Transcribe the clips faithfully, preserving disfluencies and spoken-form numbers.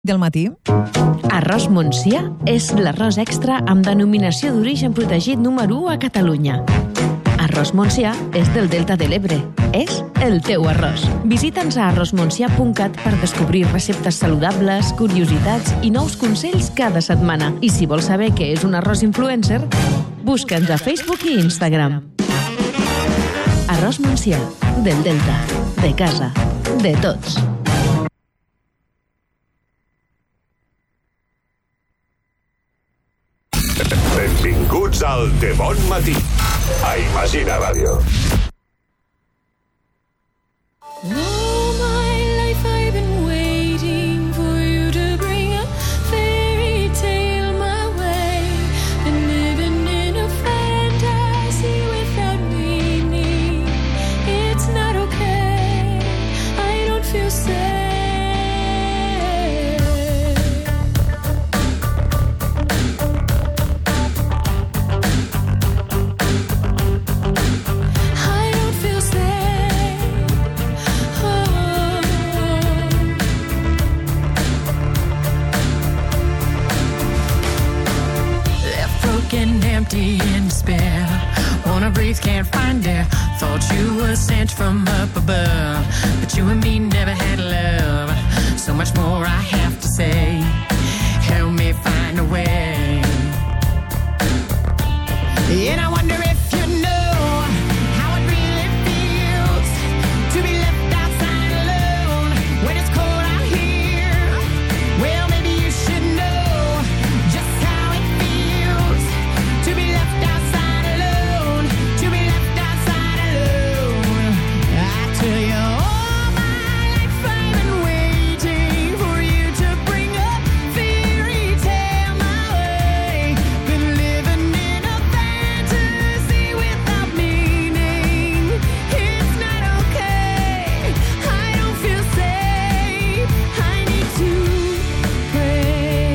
del matí. Arròs Montsià és l'arròs extra amb denominació d'origen protegit número u a Catalunya. Arròs Montsià és del Delta de l'Ebre. És el teu arròs. Visita'ns a arròs montsià punt cat per descobrir receptes saludables, curiositats i nous consells cada setmana. I si vols saber què és un arròs influencer, busca'ns a Facebook i Instagram. Arròs Montsià, del Delta, de casa, de tots. Benvinguts al De Bon Matí, a Imagina Ràdio. All my life I've been waiting for you to bring a fairy tale my way. Been living in a fantasy without meaning. It's not okay, I don't feel safe. Empty in despair, wanna breathe, can't find air. Thought you were sent from up above, but you and me never had love. So much more I have to say, help me find a way. And I wonder if you know how it really feels to be left outside alone when it's cold out here. Well, maybe you should know just how it feels to be left outside alone, to be left outside alone. I tell you, all my life I've been waiting for you to bring a fairy tale my way. Been living in a fantasy without meaning. It's not okay, I don't feel safe, I need to pray.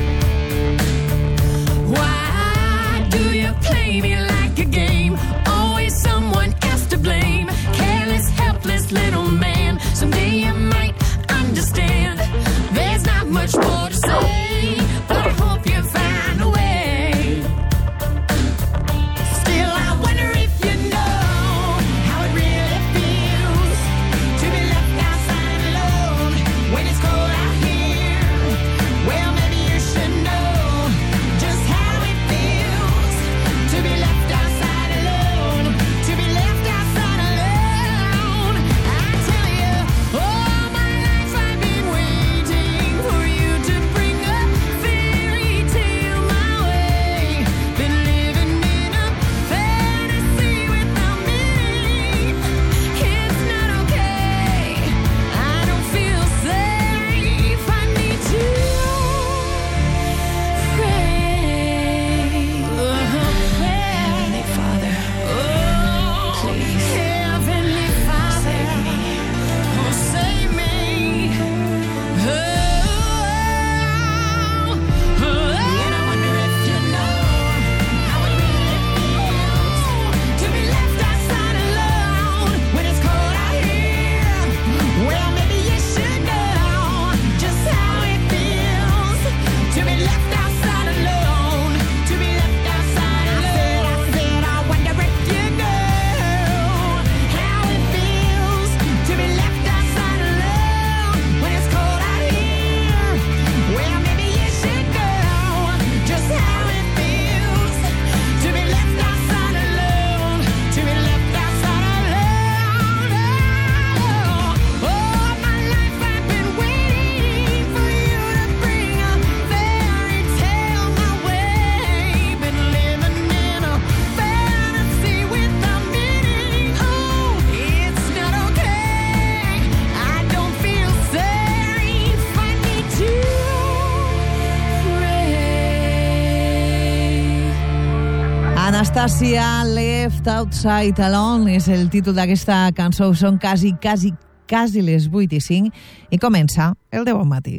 Why do you play me like a game? Always someone else to blame. Careless, helpless little man. Someday you might understand. There's not much more to say, but I hope you find a way. Still, I wonder if you know how it really feels to be left outside alone when it's cold out here. Well, maybe you should know just how it feels to be left outside alone, to be left outside alone. I tell you, all my life I've been waiting for you to bring a fairy tale my way. Been living in a fantasy without meaning. It's not okay, I don't feel safe, I need to pray. Heavenly Father, please, Heavenly Father, save me. Oh, save me. Oh, oh, oh. And I wonder if you know how it really feels to be left outside alone when it's cold out here. Well, maybe you should know just how it feels to be left outside alone, to be left outside alone. I said, I wonder if you know how it feels to be left outside alone when it's cold out here. Well, maybe you should know just how it feels to be left outside alone, to be left outside alone. Oh, all my life I've been waiting for you to bring a fairy tale my way. Been living in a fantasy without meaning. Oh, it's not okay, I don't feel safe, I need to pray. Anastasia, Left Outside Alone és el títol d'aquesta cançó. Són quasi, quasi, quasi les vuit i cinc i comença el De Bon Matí.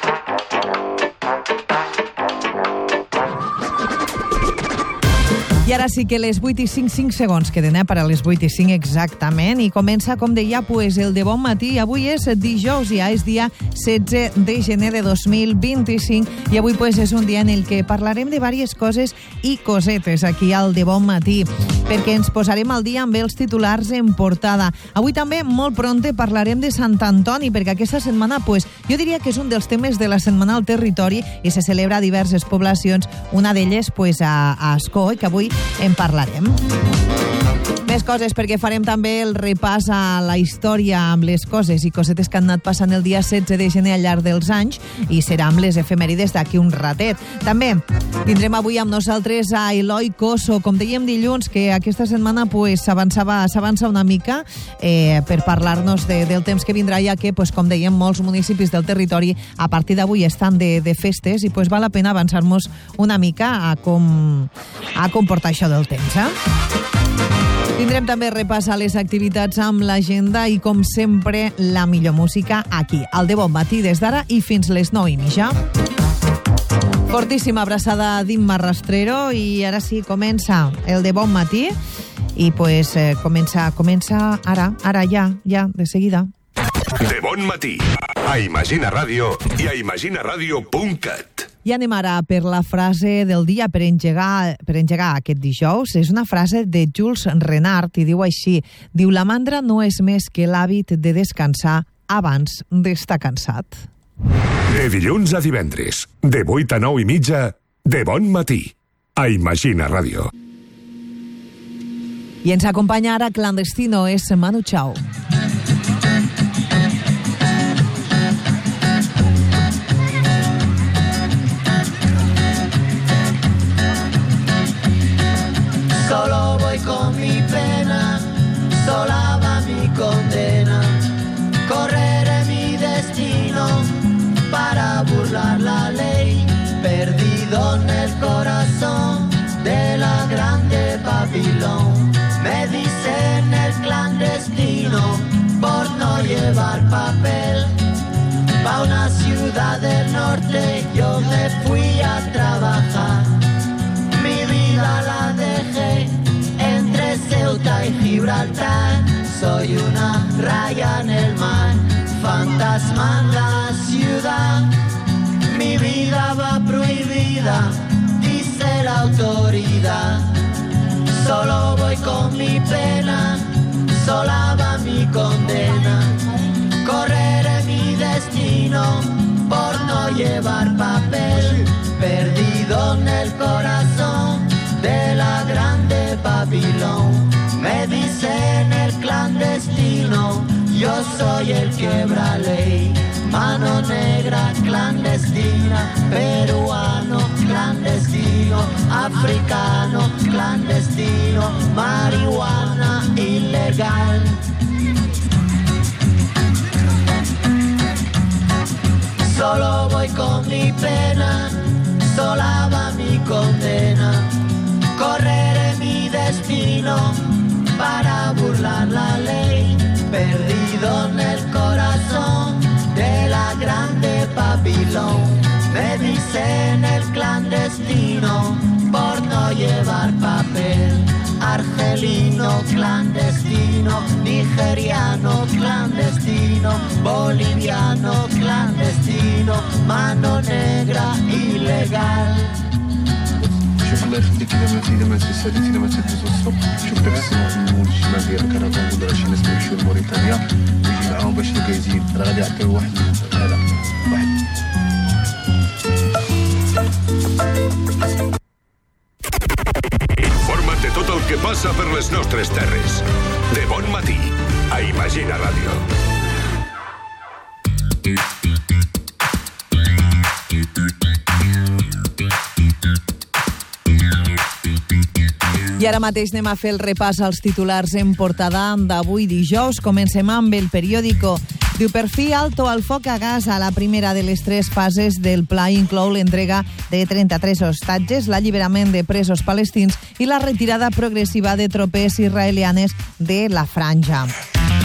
I I ara sí que les vuit i cinc, cinc segons queden, eh, per a les vuit i cinc exactament, i comença, com deia, pues, el de bon matí. Avui és dijous, ja és dia setze de gener de dos mil vint-i-cinc, i avui pues, és un dia en el que parlarem de diverses coses i cosetes aquí al de bon matí, perquè ens posarem al dia amb els titulars en portada. Avui també, molt pronte, parlarem de Sant Antoni, perquè aquesta setmana, pues, jo diria que és un dels temes de la setmana al territori i se celebra a diverses poblacions, una d'elles pues, a, a Ascó, que avui en parlarem. Més coses, perquè farem també el repàs a la història amb les coses i cosetes que han anat passant el dia setze de gener al llarg dels anys, i serà amb les efemèrides d'aquí un ratet. També tindrem avui amb nosaltres a Eloi Coso, com dèiem dilluns, que aquesta setmana pues, s'avançava s'avança una mica eh, per parlar-nos de, del temps que vindrà, ja que, pues, com dèiem, molts municipis del territori a partir d'avui estan de, de festes, i pues, val la pena avançar-nos una mica a com, a com portar això del temps, eh? Tindrem també repàs a les activitats amb l'agenda i, com sempre, la millor música aquí, al de bon matí, des d'ara i fins les nou i mitja. Fortíssima abraçada d'Imma Rastrero, i ara sí, comença el de bon matí, i pues eh, comença, comença ara, ara ja, ja, de seguida. De bon matí, a Imagina Ràdio i a imagina ràdio punt cat. I anem ara per la frase del dia per engegar, per engegar aquest dijous. És una frase de Jules Renard i diu així, diu, la mandra no és més que l'hàbit de descansar abans d'estar cansat. De dilluns a divendres, de vuit a nou i mitja, de bon matí, a Imagina Ràdio. I ens acompanya ara Clandestino, és Manu Chao. Solo voy con mi pena, sola va mi condena. Correré mi destino para burlar la ley. Perdido en el corazón de la grande Babilón. Me dicen el clandestino por no llevar papel. Pa' una ciudad del norte yo me fui a trabajar. Mi vida la dejé entre Ceuta y Gibraltar. Soy una raya en el mar, fantasma en la ciudad. Mi vida va prohibida, dice la autoridad. Solo voy con mi pena, sola va mi condena. Correré mi destino por no llevar papel. Perdido en el corazón de la grande Babilón. Me dicen el clandestino, yo soy el quebra ley. Mano negra clandestina, peruano clandestino, africano clandestino, marihuana ilegal. Solo voy con mi pena, sola va mi condena. Correré mi destino para burlar la ley. Perdido en el corazón de la grande Babilón. Me dicen el clandestino por no llevar papel. Argelino clandestino, nigeriano clandestino, boliviano clandestino, mano negra ilegal. شوف الله يخليك اذا ما اذا ما تسالي اذا ما تدوز الصبح شوف دابا السيمون الشمال ديال الكركون ولا شي ناس يمشيو لموريتانيا ويجي معاهم باش يزيد راه غادي يعطيو واحد هذا واحد. Informa't de tot el que passa per les nostres terres. De bon matí, a Imagina Ràdio. I ara mateix anem a fer el repàs als titulars en portada d'avui dijous. Comencem amb el periòdico. Diu, per fi alto al foc a Gaza. La primera de les tres fases del pla inclou l'entrega de trenta-tres hostatges, l'alliberament de presos palestins i la retirada progressiva de tropes israelianes de la franja.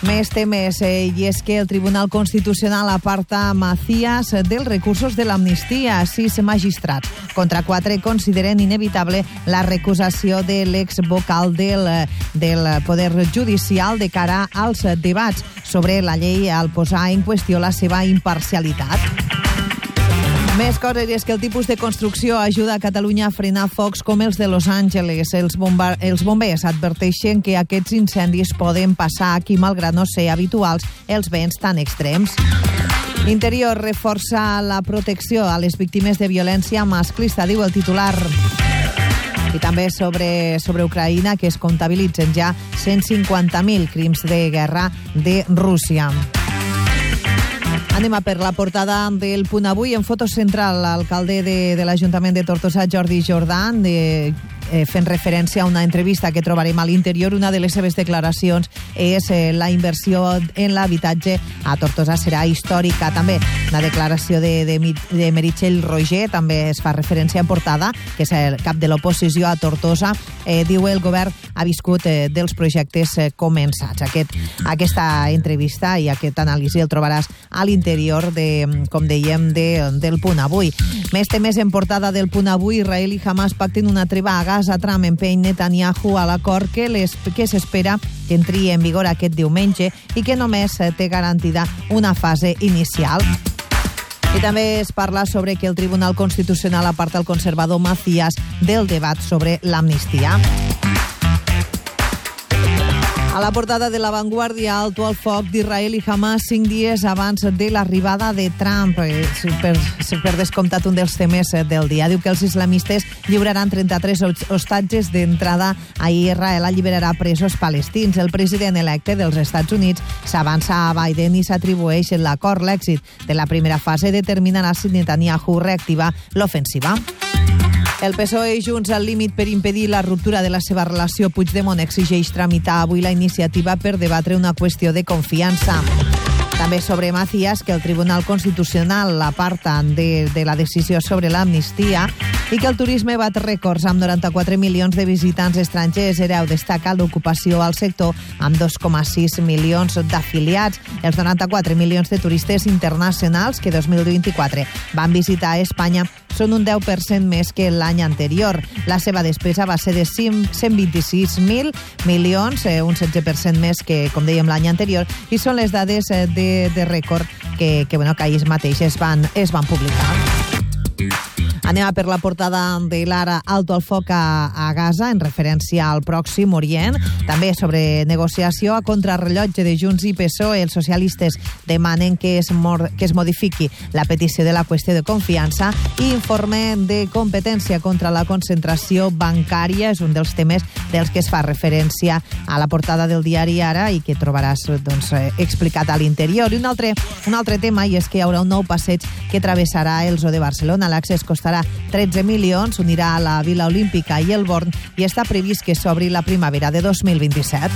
Més temes, eh, i és que el Tribunal Constitucional aparta Macías dels recursos de l'amnistia. Sis magistrats contra quatre consideren inevitable la recusació de l'exvocal del, del Poder Judicial de cara als debats sobre la llei al posar en qüestió la seva imparcialitat. Més coses, i és que el tipus de construcció ajuda a Catalunya a frenar focs com els de Los Angeles. Els, bomba els bombers adverteixen que aquests incendis poden passar aquí, malgrat no ser habituals els vents tan extrems. Interior reforça la protecció a les víctimes de violència masclista, diu el titular. I també sobre, sobre Ucraïna, que es comptabilitzen ja cent cinquanta mil crims de guerra de Rússia. Anem a per la portada del Punt Avui. En foto central, l'alcalde de, de l'Ajuntament de Tortosa, Jordi Jordan, de, eh, fent referència a una entrevista que trobarem a l'interior. Una de les seves declaracions és eh, la inversió en l'habitatge a Tortosa serà històrica. També una declaració de, de, de Meritxell Roger, també es fa referència en portada, que és el cap de l'oposició a Tortosa. Eh, diu el govern ha viscut eh, dels projectes eh, començats. Aquest, aquesta entrevista i aquest anàlisi el trobaràs a l'interior de, com dèiem, de, del Punt Avui. Més temes en portada del Punt Avui. Israel i Hamas pacten una treva a Gaza. Trump empeny Netanyahu a l'acord que, que s'espera que entri en vigor aquest diumenge i que només té garantida una fase inicial. I també es parla sobre que el Tribunal Constitucional aparta el conservador Macías del debat sobre l'amnistia. A la portada de La Vanguardia, alto al foc d'Israel i Hamas cinc dies abans de l'arribada de Trump. Per, per descomptat, un dels temes del dia. Diu que els islamistes lliuraran trenta-tres hostatges d'entrada a Israel, alliberarà presos palestins. El president electe dels Estats Units s'avança a Biden i s'atribueix l'acord. L'èxit de la primera fase determinarà si Netanyahu reactiva l'ofensiva. El P S O E i Junts al límit per impedir la ruptura de la seva relació. Puigdemont exigeix tramitar avui la iniciativa per debatre una qüestió de confiança. També sobre Macías, que el Tribunal Constitucional l'aparta de, de la decisió sobre l'amnistia i que el turisme bat rècords amb noranta-quatre milions de visitants estrangers. Hereu destaca l'ocupació al sector amb dos coma sis milions d'afiliats. Els noranta-quatre milions de turistes internacionals que dos mil vint-i-quatre van visitar Espanya són un deu per cent més que l'any anterior. La seva despesa va ser de cent vint-i-sis mil milions, eh, un setze per cent més que, com dèiem, l'any anterior, i són les dades eh, de, de rècord que, que, bueno, que ahir mateix es van, es van publicar. Anem a per la portada de l'Ara, alto al foc a, a Gaza, en referència al Pròxim Orient. També sobre negociació a contrarrellotge de Junts i P S O E. Els socialistes demanen que es, mor, que es modifiqui la petició de la qüestió de confiança i informe de competència contra la concentració bancària. És un dels temes dels que es fa referència a la portada del diari Ara i que trobaràs doncs, explicat a l'interior. I un altre, un altre tema, i és que hi haurà un nou passeig que travessarà el Zoo de Barcelona. L'accés costarà tretze milions, unirà a la Vila Olímpica i el Born i està previst que s'obri la primavera de dos mil vint-i-set.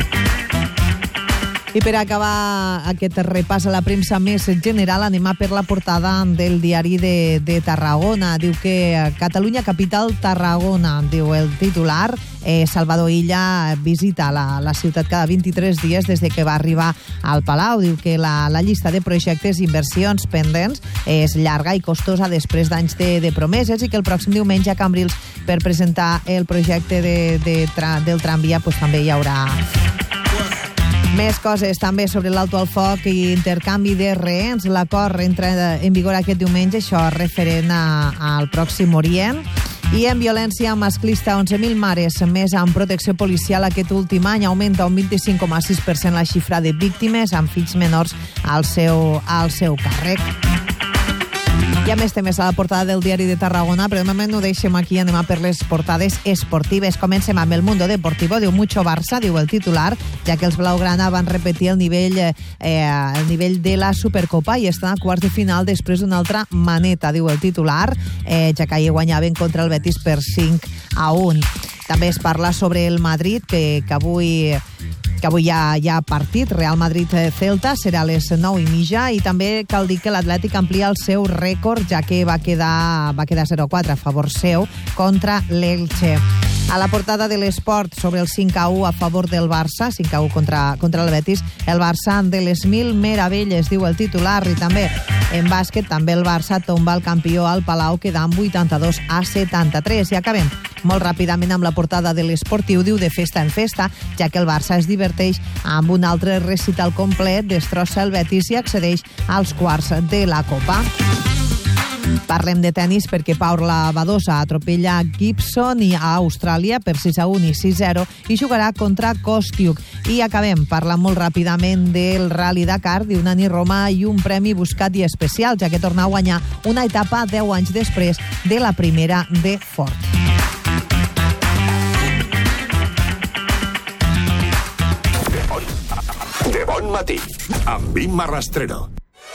I per acabar aquest repàs a la premsa més general, anem a per la portada del diari de, de Tarragona. Diu que Catalunya Capital Tarragona, diu el titular. Eh, Salvador Illa visita la, la ciutat cada vint-i-tres dies des de que va arribar al Palau. Diu que la, la llista de projectes i inversions pendents és llarga i costosa després d'anys de, de promeses i que el pròxim diumenge a Cambrils, per presentar el projecte de, de tra, del tramvia, pues, també hi haurà més coses. També sobre l'alto al foc i intercanvi de rehens. L'acord entra en vigor aquest diumenge, això referent a, al Pròxim Orient. I en violència masclista, onze mil mares més amb protecció policial aquest últim any. Augmenta un vint-i-cinc coma sis per cent la xifra de víctimes amb fills menors al seu, al seu càrrec. Hi ha més temes a la portada del diari de Tarragona, però de moment ho deixem aquí, anem a per les portades esportives. Comencem amb el Mundo Deportivo. Diu mucho Barça, diu el titular, ja que els blaugrana van repetir el nivell, eh, el nivell de la Supercopa i estan a quarts de final després d'una altra maneta, diu el titular, eh, ja que ahir guanyaven contra el Betis per cinc a un. També es parla sobre el Madrid, que, que avui... que avui ja hi ha partit, Real Madrid-Celta, serà a les nou i mitja, i també cal dir que l'Atlètic amplia el seu rècord, ja que va quedar, va quedar zero a quatre a favor seu contra l'Elche. A la portada de l'Esport, sobre el cinc a u a favor del Barça, cinc a u contra, contra el Betis, el Barça de les mil meravelles, diu el titular, i també en bàsquet, també el Barça tomba el campió al Palau, quedant vuitanta-dos a setanta-tres. I acabem molt ràpidament amb la portada de l'Esportiu, diu de festa en festa, ja que el Barça es diverteix amb un altre recital complet, destrossa el Betis i accedeix als quarts de la Copa. Parlem de tennis perquè Paula Badosa atropella Gibson i a Austràlia per sis a un i sis a zero i jugarà contra Kostiuk. I acabem parlant molt ràpidament del Rally Dakar, diu Nani Roma, i un premi buscat i especial, ja que torna a guanyar una etapa deu anys després de la primera de Ford. De bon matí, amb Imma Rastrero.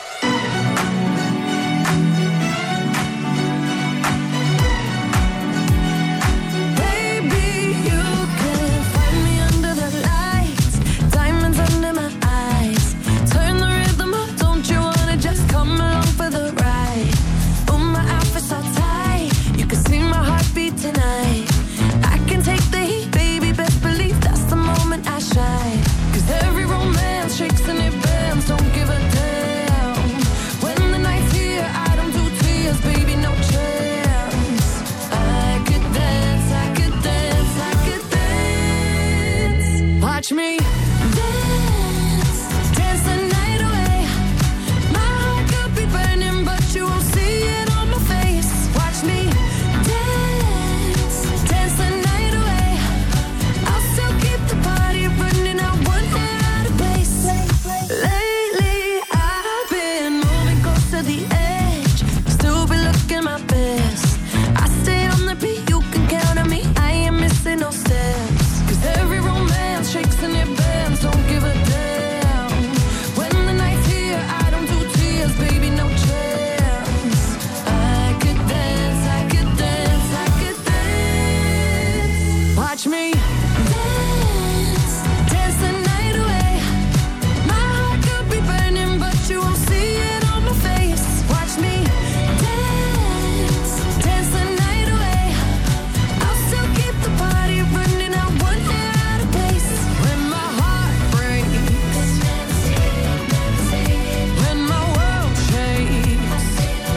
Watch me dance, dance the night away. My heart could be burning, but you won't see it on my face. Watch me dance, dance the night away. I'll still keep the party running, I won't get out of place. Lately, I've been moving close to the edge, still be looking my best. I stay on the beat, you can count on me, I ain't missing no steps. Cause every romance shakes and it bends, don't give a damn. When the night's here, I don't do tears, baby, no chance. I could dance, I could dance, I could dance. Watch me dance, dance the night away. My heart could be burning, but you won't see it on my face. Watch me dance, dance the night away. I'll still keep the party running, I won't get out of place. When my heart breaks, when my world shakes,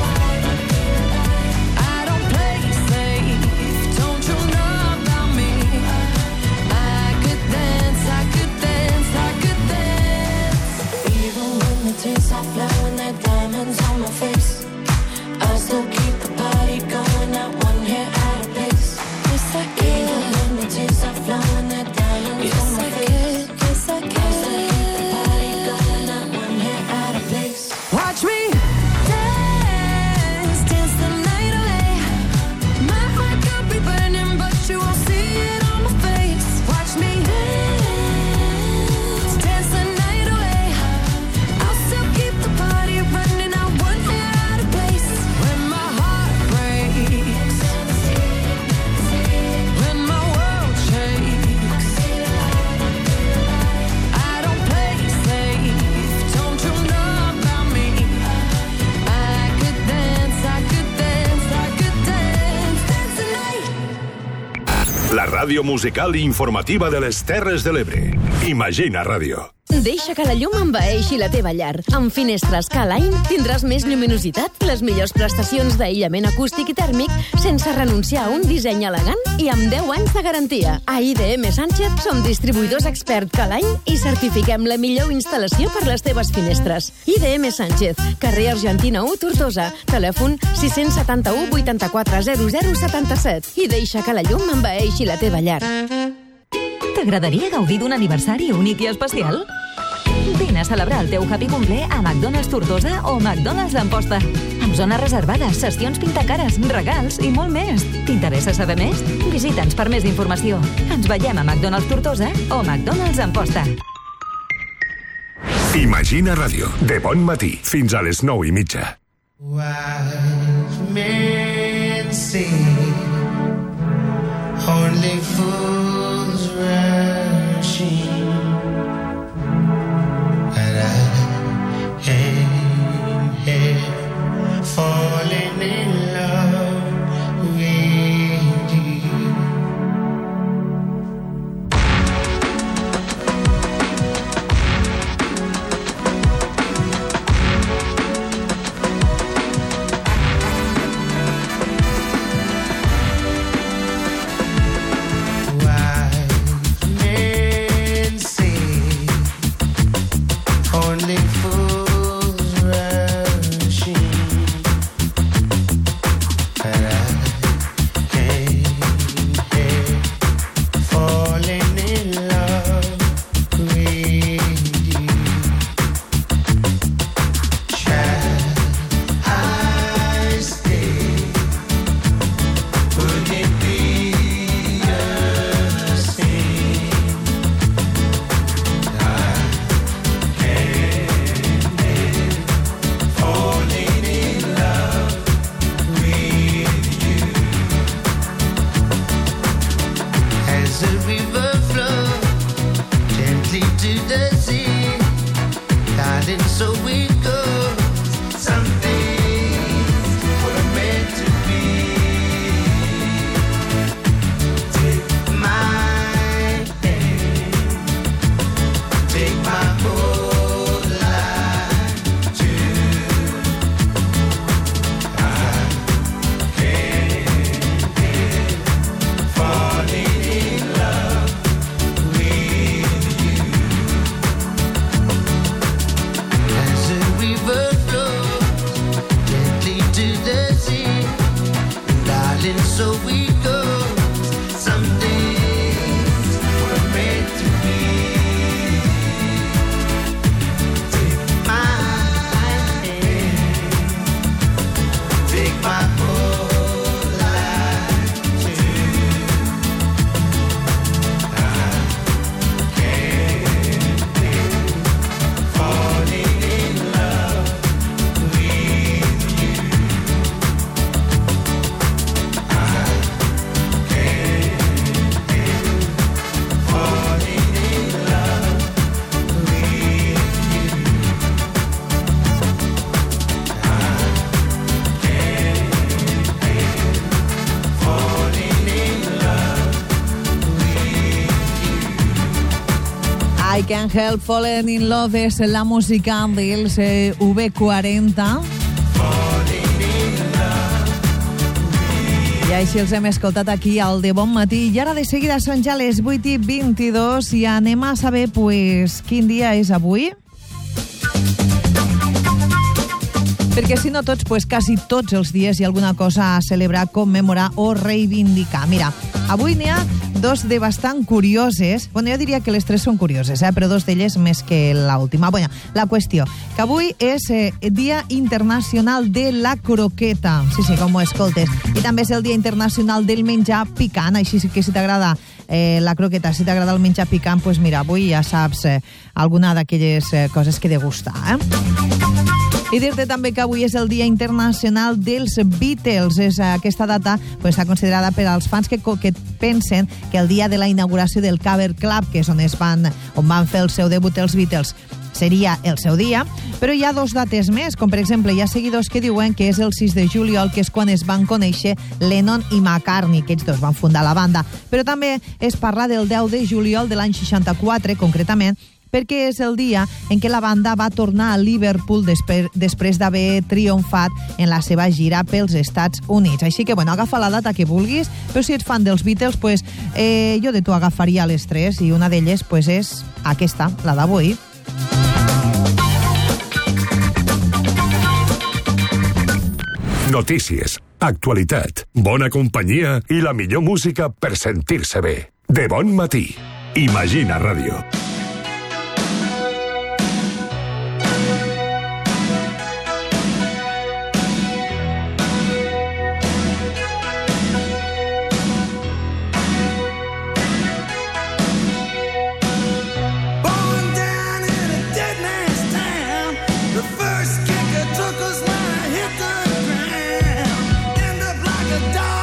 I don't play safe, don't you know about me? I could dance, I could dance, I could dance. Even when the tears are flowing, they're diamonds on my face, I still keep the party going, not one hair out of place. Yes, I can. Even when the tears are flowing, they're diamonds on my face. Yes, I can. I still keep the party going, not one hair out of place. Watch me dance, dance the night away. My heart could be burning, but you won't see it on my face. Watch me dance, dance the night away. I'll still keep the party running, I won't get out of place. When my heart breaks, when my world shakes, I don't play safe, don't you know about me? I could dance, I could dance, I could dance, dance the night. La ràdio musical i informativa de les Terres de l'Ebre. Imagina Ràdio. Deixa que la llum envaeixi la teva llar. Amb Finestres K Line tindràs més lluminositat, les millors prestacions d'aïllament acústic i tèrmic, sense renunciar a un disseny elegant i amb deu anys de garantia. A I D M Sánchez som distribuïdors expert K Line i certifiquem la millor instal·lació per les teves finestres. I D M Sánchez, carrer Argentina u, Tortosa. Telèfon sis set u, vuitanta-quatre, zero zero, setanta-set. I deixa que la llum envaeixi la teva llar. T'agradaria gaudir d'un aniversari únic i especial? Vine a celebrar el teu happy cumple a McDonald's Tortosa o McDonald's d'Amposta. Amb zones reservades, sessions pintacares, regals i molt més. T'interessa saber més? Visita'ns per més informació. Ens veiem a McDonald's Tortosa o McDonald's Amposta. Imagina Ràdio, de bon matí, fins a les nou i mitja. Wise men say only fools rush in, and I am here falling in love with you. I Can't Help Falling in Love és la música dels eh, V quaranta. I així els hem escoltat aquí al De Bon Matí. I ara de seguida són ja les vuit i vint-i-dos i anem a saber pues, quin dia és avui. Perquè si no tots, pues, quasi tots els dies hi ha alguna cosa a celebrar, commemorar o reivindicar. Mira, avui n'hi ha dos de bastant curioses. Bueno, jo diria que les tres són curioses, eh? Però dos d'elles més que l'última. Bueno, la qüestió, que avui és eh, Dia Internacional de la Croqueta. Sí, sí, com ho escoltes. I també és el Dia Internacional del Menjar Picant. Així que si t'agrada eh, la croqueta, si t'agrada el menjar picant, pues mira, avui ja saps eh, alguna d'aquelles eh, coses que degustar, eh? I dir-te també que avui és el Dia Internacional dels Beatles. És aquesta data pues, està considerada per als fans que, que pensen que el dia de la inauguració del Cavern Club, que és on, es van, on van fer el seu debut els Beatles, seria el seu dia, però hi ha dos dates més, com per exemple hi ha seguidors que diuen que és el sis de juliol, que és quan es van conèixer Lennon i McCartney, que ells dos van fundar la banda, però també es parla del deu de juliol de l'any seixanta-quatre, concretament, perquè és el dia en què la banda va tornar a Liverpool després, després d'haver triomfat en la seva gira pels Estats Units. Així que, bueno, agafa la data que vulguis, però si ets fan dels Beatles, pues, eh, jo de tu agafaria les tres, i una d'elles pues, és aquesta, la d'avui. Notícies, actualitat, bona companyia i la millor música per sentir-se bé. De Bon Matí. Imagina Ràdio.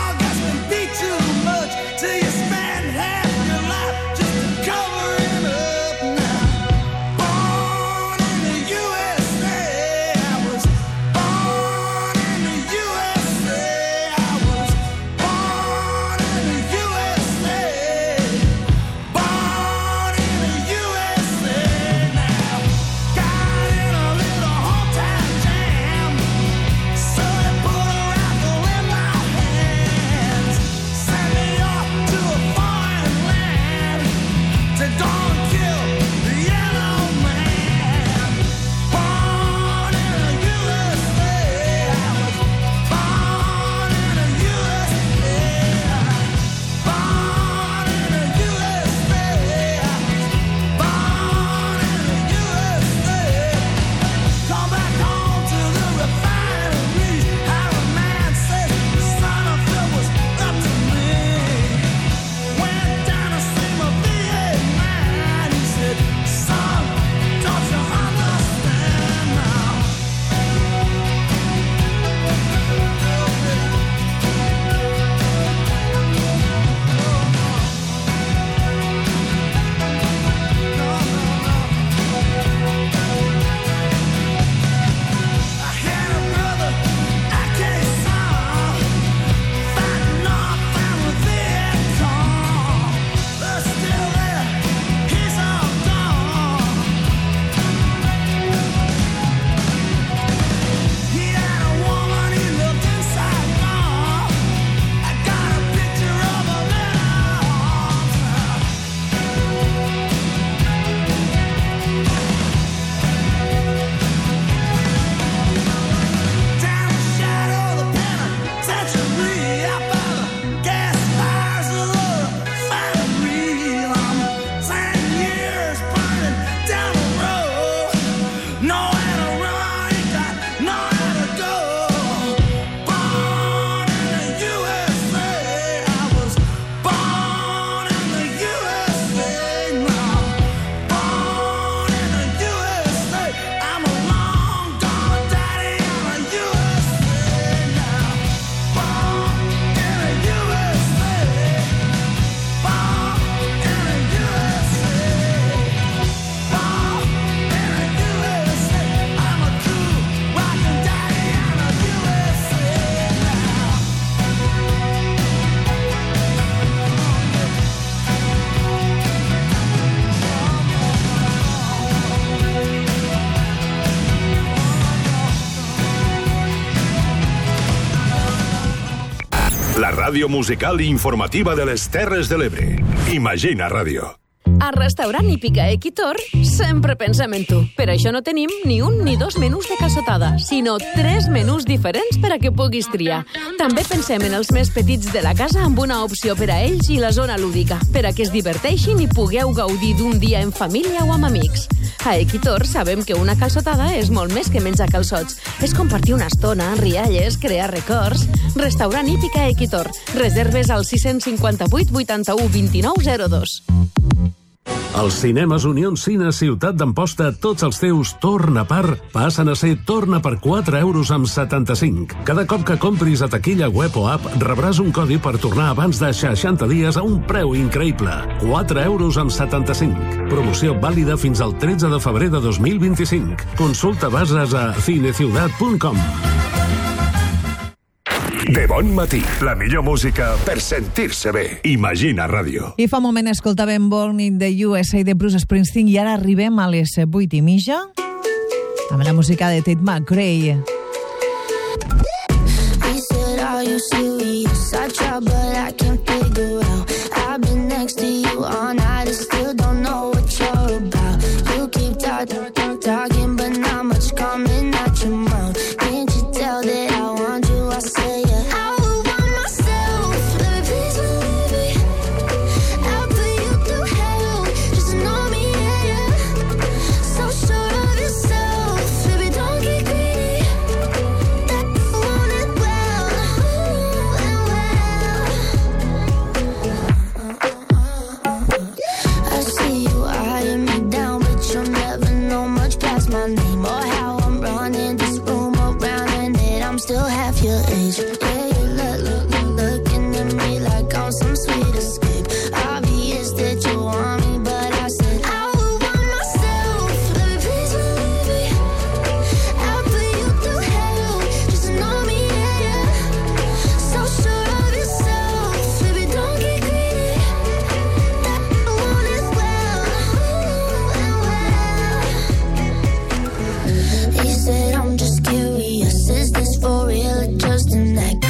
Till you spend half your life just to cover it up. La ràdio musical i informativa de les Terres de l'Ebre. Imagina Ràdio. A Restaurant Hípica Equitor sempre pensem en tu. Per això no tenim ni un ni dos menús de calçotada, sinó tres menús diferents per a que puguis triar. També pensem en els més petits de la casa amb una opció per a ells i la zona lúdica, per a que es diverteixin i pugueu gaudir d'un dia en família o amb amics. A Equitor sabem que una calçotada és molt més que menjar calçots. És compartir una estona, rialles, crear records. Restaurant Hípica Equitor. Reserves al sis cinquanta-vuit vuitanta-u vint-i-nou zero dos. Els cinemes Unió Cine Ciutat d'Amposta, tots els teus torna par passen a ser torna per quatre euros amb setanta-cinc. Cada cop que compris a taquilla web o app rebràs un codi per tornar abans de seixanta dies a un preu increïble. quatre euros amb setanta-cinc. Promoció vàlida fins al tretze de febrer de dos mil vint-i-cinc. Consulta bases a cineciutat punt com. De bon matí, la millor música per sentir-se bé. Imagina Ràdio. I fa un moment escoltàvem Born in the U S A de Bruce Springsteen i ara arribem a les vuit i mitja amb la música de Tate McRae. He said, are you serious? I try, but I can't figure out. I've been next to you all night and still don't know what you're about. You keep talking, talking, but not much coming out your mouth. Can't you tell that I want you? I say, yeah. I would want myself. Let me please believe me. I'll put you through hell. Just to know me, yeah, yeah. So sure of yourself. Baby, don't get greedy. That you want it well. Ooh, and well. I see you eyeing me down, but you'll never know much past my name or how I'm running this room around and that I'm still half your age. Yeah, you look, look, look, looking at me like I'm some sweet escape. Obvious that you want me, but I said I would want myself. Let me please believe me. I'll put you through hell just to know me, yeah, yeah. So sure of yourself, baby, don't get greedy. That you want it well, ooh, and well. He said, I'm just curious, is this for real or just an act?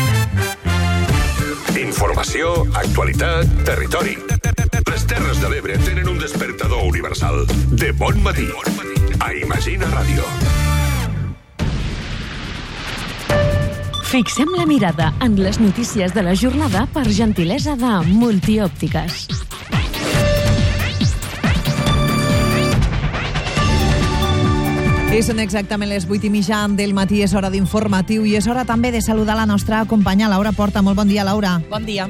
Informació, actualitat, territori. Les Terres de l'Ebre tenen un despertador universal. De bon matí. A Imagina Ràdio. Fixem la mirada en les notícies de la jornada per gentilesa de Multiòptiques. I són exactament les vuit i mitja del matí, és hora d'informatiu i és hora també de saludar la nostra companya Laura Porta. Molt bon dia, Laura. Bon dia.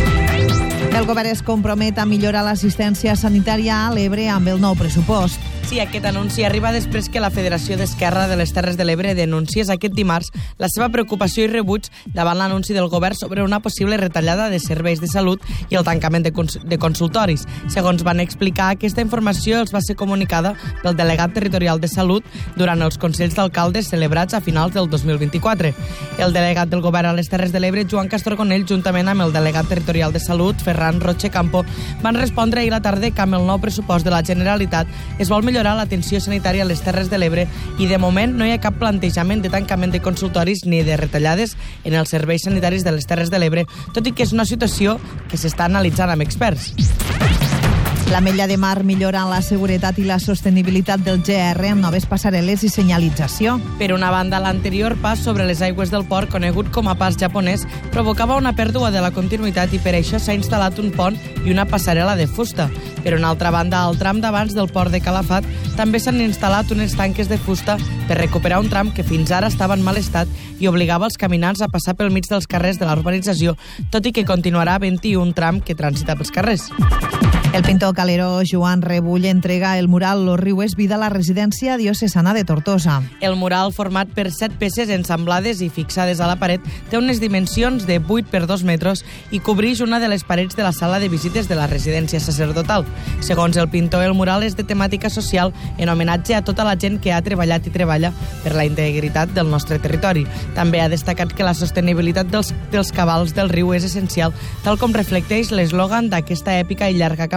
El govern es compromet a millorar l'assistència sanitària a l'Ebre amb el nou pressupost. Sí, aquest anunci arriba després que la Federació d'Esquerra de les Terres de l'Ebre denunciés aquest dimarts la seva preocupació i rebuig davant l'anunci del govern sobre una possible retallada de serveis de salut i el tancament de, cons de consultoris. Segons van explicar, aquesta informació els va ser comunicada pel delegat territorial de Salut durant els Consells d'Alcaldes celebrats a finals del dos mil vint-i-quatre. El delegat del govern a les Terres de l'Ebre, Joan Castorgonell, juntament amb el delegat territorial de Salut, Ferran Roche Campo, van respondre ahir a la tarda que amb el nou pressupost de la Generalitat es vol millorar l'atenció sanitària a les Terres de l'Ebre i de moment no hi ha cap plantejament de tancament de consultoris ni de retallades en els serveis sanitaris de les Terres de l'Ebre, tot i que és una situació que s'està analitzant amb experts. L'Ametlla de Mar millora la seguretat i la sostenibilitat del G R amb noves passarel·les i senyalització. Per una banda, l'anterior pas sobre les aigües del port, conegut com a pas japonès, provocava una pèrdua de la continuïtat i per això s'ha instal·lat un pont i una passarel·la de fusta. Per una altra banda, al tram d'abans del port de Calafat també s'han instal·lat unes tanques de fusta per recuperar un tram que fins ara estava en mal estat i obligava els caminants a passar pel mig dels carrers de la urbanització, tot i que continuarà havent-hi un tram que transita pels carrers. El pintor calero Joan Rebull entrega el mural Lo riu és vida a la residència diocesana de Tortosa. El mural, format per set peces ensamblades i fixades a la paret, té unes dimensions de vuit per dos metres i cobreix una de les parets de la sala de visites de la residència sacerdotal. Segons el pintor, el mural és de temàtica social en homenatge a tota la gent que ha treballat i treballa per la integritat del nostre territori. També ha destacat que la sostenibilitat dels, dels cabals del riu és essencial, tal com reflecteix l'eslògan d'aquesta èpica i llarga campanya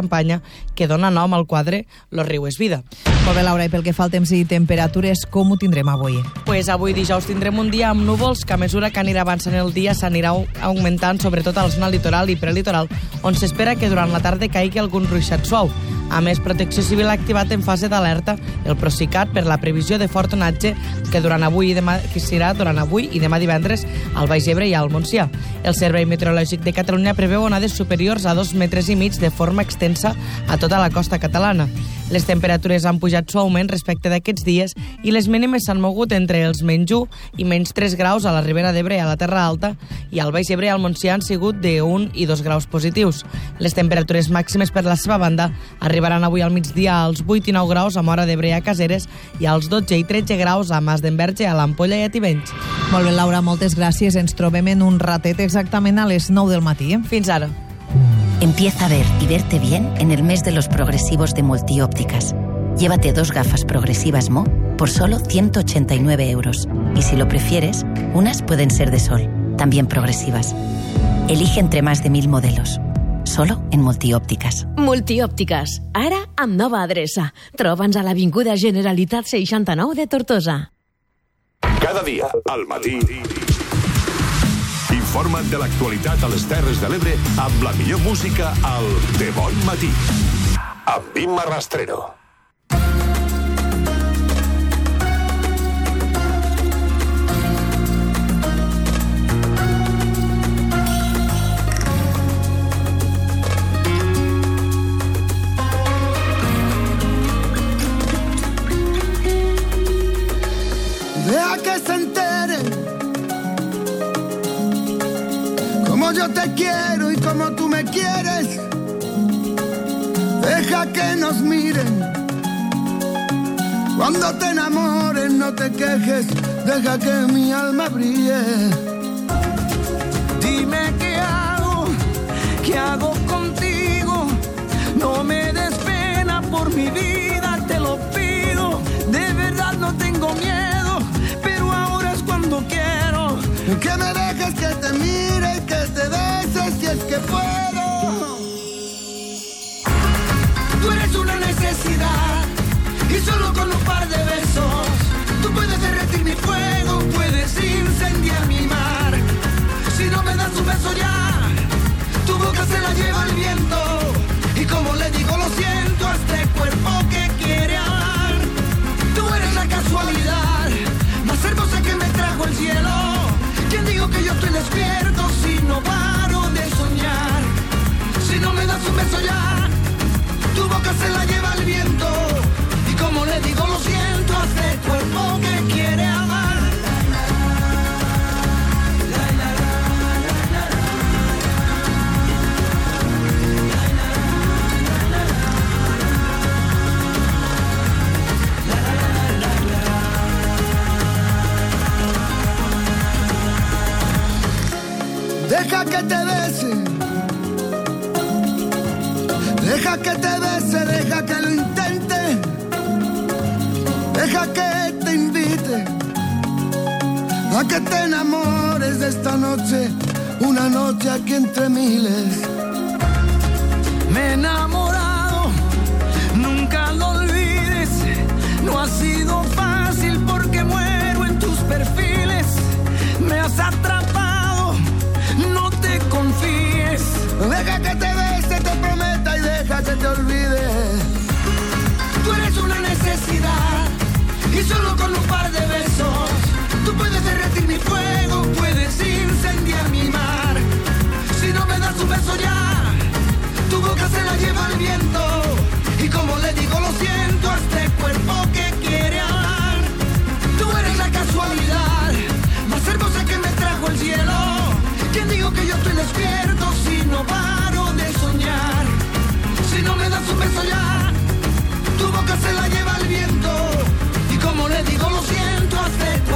campanya que dona nom al quadre Lo riu és vida. Molt bé, Laura, i pel que fa al temps i temperatures, com ho tindrem avui? Pues avui dijous tindrem un dia amb núvols que a mesura que anirà avançant el dia s'anirà augmentant, sobretot a la zona litoral i prelitoral, on s'espera que durant la tarda caigui algun ruixat suau. A més, Protecció Civil ha activat en fase d'alerta el Procicat per la previsió de fort onatge que durant avui i demà que serà durant avui i demà divendres al Baix Ebre i al Montsià. El Servei Meteorològic de Catalunya preveu onades superiors a dos metres i mig de forma extensa a tota la costa catalana. Les temperatures han pujat suaument respecte d'aquests dies i les mínimes s'han mogut entre els menys u i menys tres graus a la Ribera d'Ebre i a la Terra Alta, i al Baix Ebre i al Montsià han sigut de un i dos graus positius. Les temperatures màximes per la seva banda arribaran avui al migdia als vuit i nou graus a Móra d'Ebre i a Caseres i als dotze i tretze graus a Mas d'Enverge, a l'Ampolla i a Tivenys. Molt bé, Laura, moltes gràcies. Ens trobem en un ratet exactament a les nou del matí. Fins ara. Empieza a ver y verte bien en el mes de los progresivos de Multiópticas. Llévate dos gafas progresivas Mo por solo ciento ochenta y nueve euros. Y si lo prefieres, unas pueden ser de sol, también progresivas. Elige entre más de mil modelos. Solo en Multiòptiques. Multiòptiques, ara amb nova adreça. Troba'ns a l'Avinguda Generalitat seixanta-nou de Tortosa. Cada dia, al matí, informa't de l'actualitat a les Terres de l'Ebre amb la millor música al De Bon Matí. Amb Imma Rastrero. Deja que se enteren como yo te quiero y como tú me quieres. Deja que nos miren cuando te enamores, no te quejes. Deja que mi alma brille. Dime qué hago, qué hago contigo. No me des pena por mi vida, te lo pido. De verdad no tengo miedo, pero ahora es cuando quiero. Que me dejes que te mire y que te beses si es que puedo. Tú eres una necesidad y solo con un par de besos tú puedes derretir mi fuego, puedes incendiar mi mar. Si no me das un beso ya, tu boca se la lleva el viento. Y como le digo lo siento a este cuerpo que quiere amar. Tú eres la casualidad más hermosa que me trajo el cielo. ¿Quién digo que yo estoy despierto si no paro de soñar? Si no me das un beso ya, tu boca se la lleva el viento. Y como le digo lo siento a este cuerpo que quiere amar. Deja que te bese, deja que te bese, deja que lo intente, deja que te invite a que te enamores de esta noche, una noche aquí entre miles. Me he enamorado, nunca lo olvides. No ha sido fácil porque muero en tus perfiles. Me has atrapado, no te confíes. Deja que te bese, te prometa y deja que te olvide. Tú eres una necesidad y solo con un par de besos tú puedes derretir mi fuego, puedes incendiar mi mar. Si no me das un beso ya, tu boca se la lleva el viento. Y como le digo lo siento a este cuerpo que quiere amar. Tú eres la casualidad más hermosa que me trajo el cielo. ¿Quién digo que yo estoy despierto si no paro de soñar? Si no me das un beso ya, tu boca se la lleva el viento. Y como le digo lo siento a este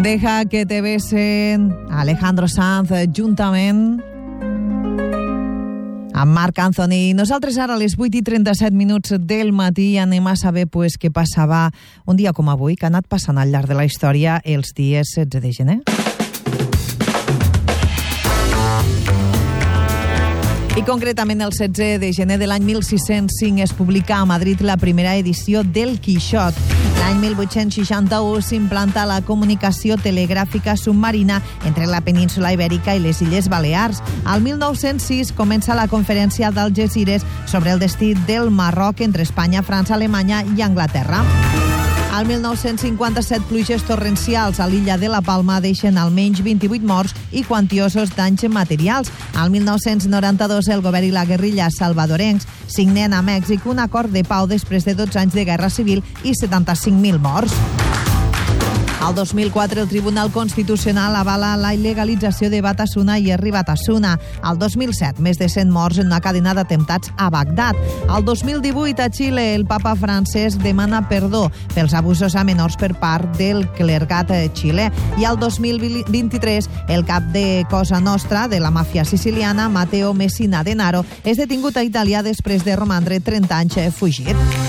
Deja que te besen Alejandro Sanz juntament amb Marc Anthony. Nosaltres ara a les vuit i trenta-set minuts del matí anem a saber pues, què passava un dia com avui, que ha anat passant al llarg de la història els dies setze de gener. I concretament el setze de gener de l'any mil sis-cents cinc es publica a Madrid la primera edició del Quixot. L'any mil vuit-cents seixanta-u s'implanta la comunicació telegràfica submarina entre la península Ibèrica i les Illes Balears. Al mil nou-cents sis comença la conferència d'Algesires sobre el destí del Marroc entre Espanya, França, Alemanya i Anglaterra. Al mil nou-cents cinquanta-set, pluges torrencials a l'illa de la Palma deixen almenys vint-i-vuit morts i quantiosos danys materials. Al mil nou-cents noranta-dos, el govern i la guerrilla salvadorencs signen a Mèxic un acord de pau després de dotze anys de guerra civil i setanta-cinc mil morts. Al dos mil quatre, el Tribunal Constitucional avala la il·legalització de Batasuna i Herri Batasuna. Al dos mil set, més de cent morts en una cadena d'atemptats a Bagdad. Al dos mil divuit, a Xile, el papa francès demana perdó pels abusos a menors per part del clergat xilè. I al dos mil vint-i-tres, el cap de Cosa Nostra de la màfia siciliana, Matteo Messina Denaro, és detingut a Itàlia després de romandre trenta anys fugit.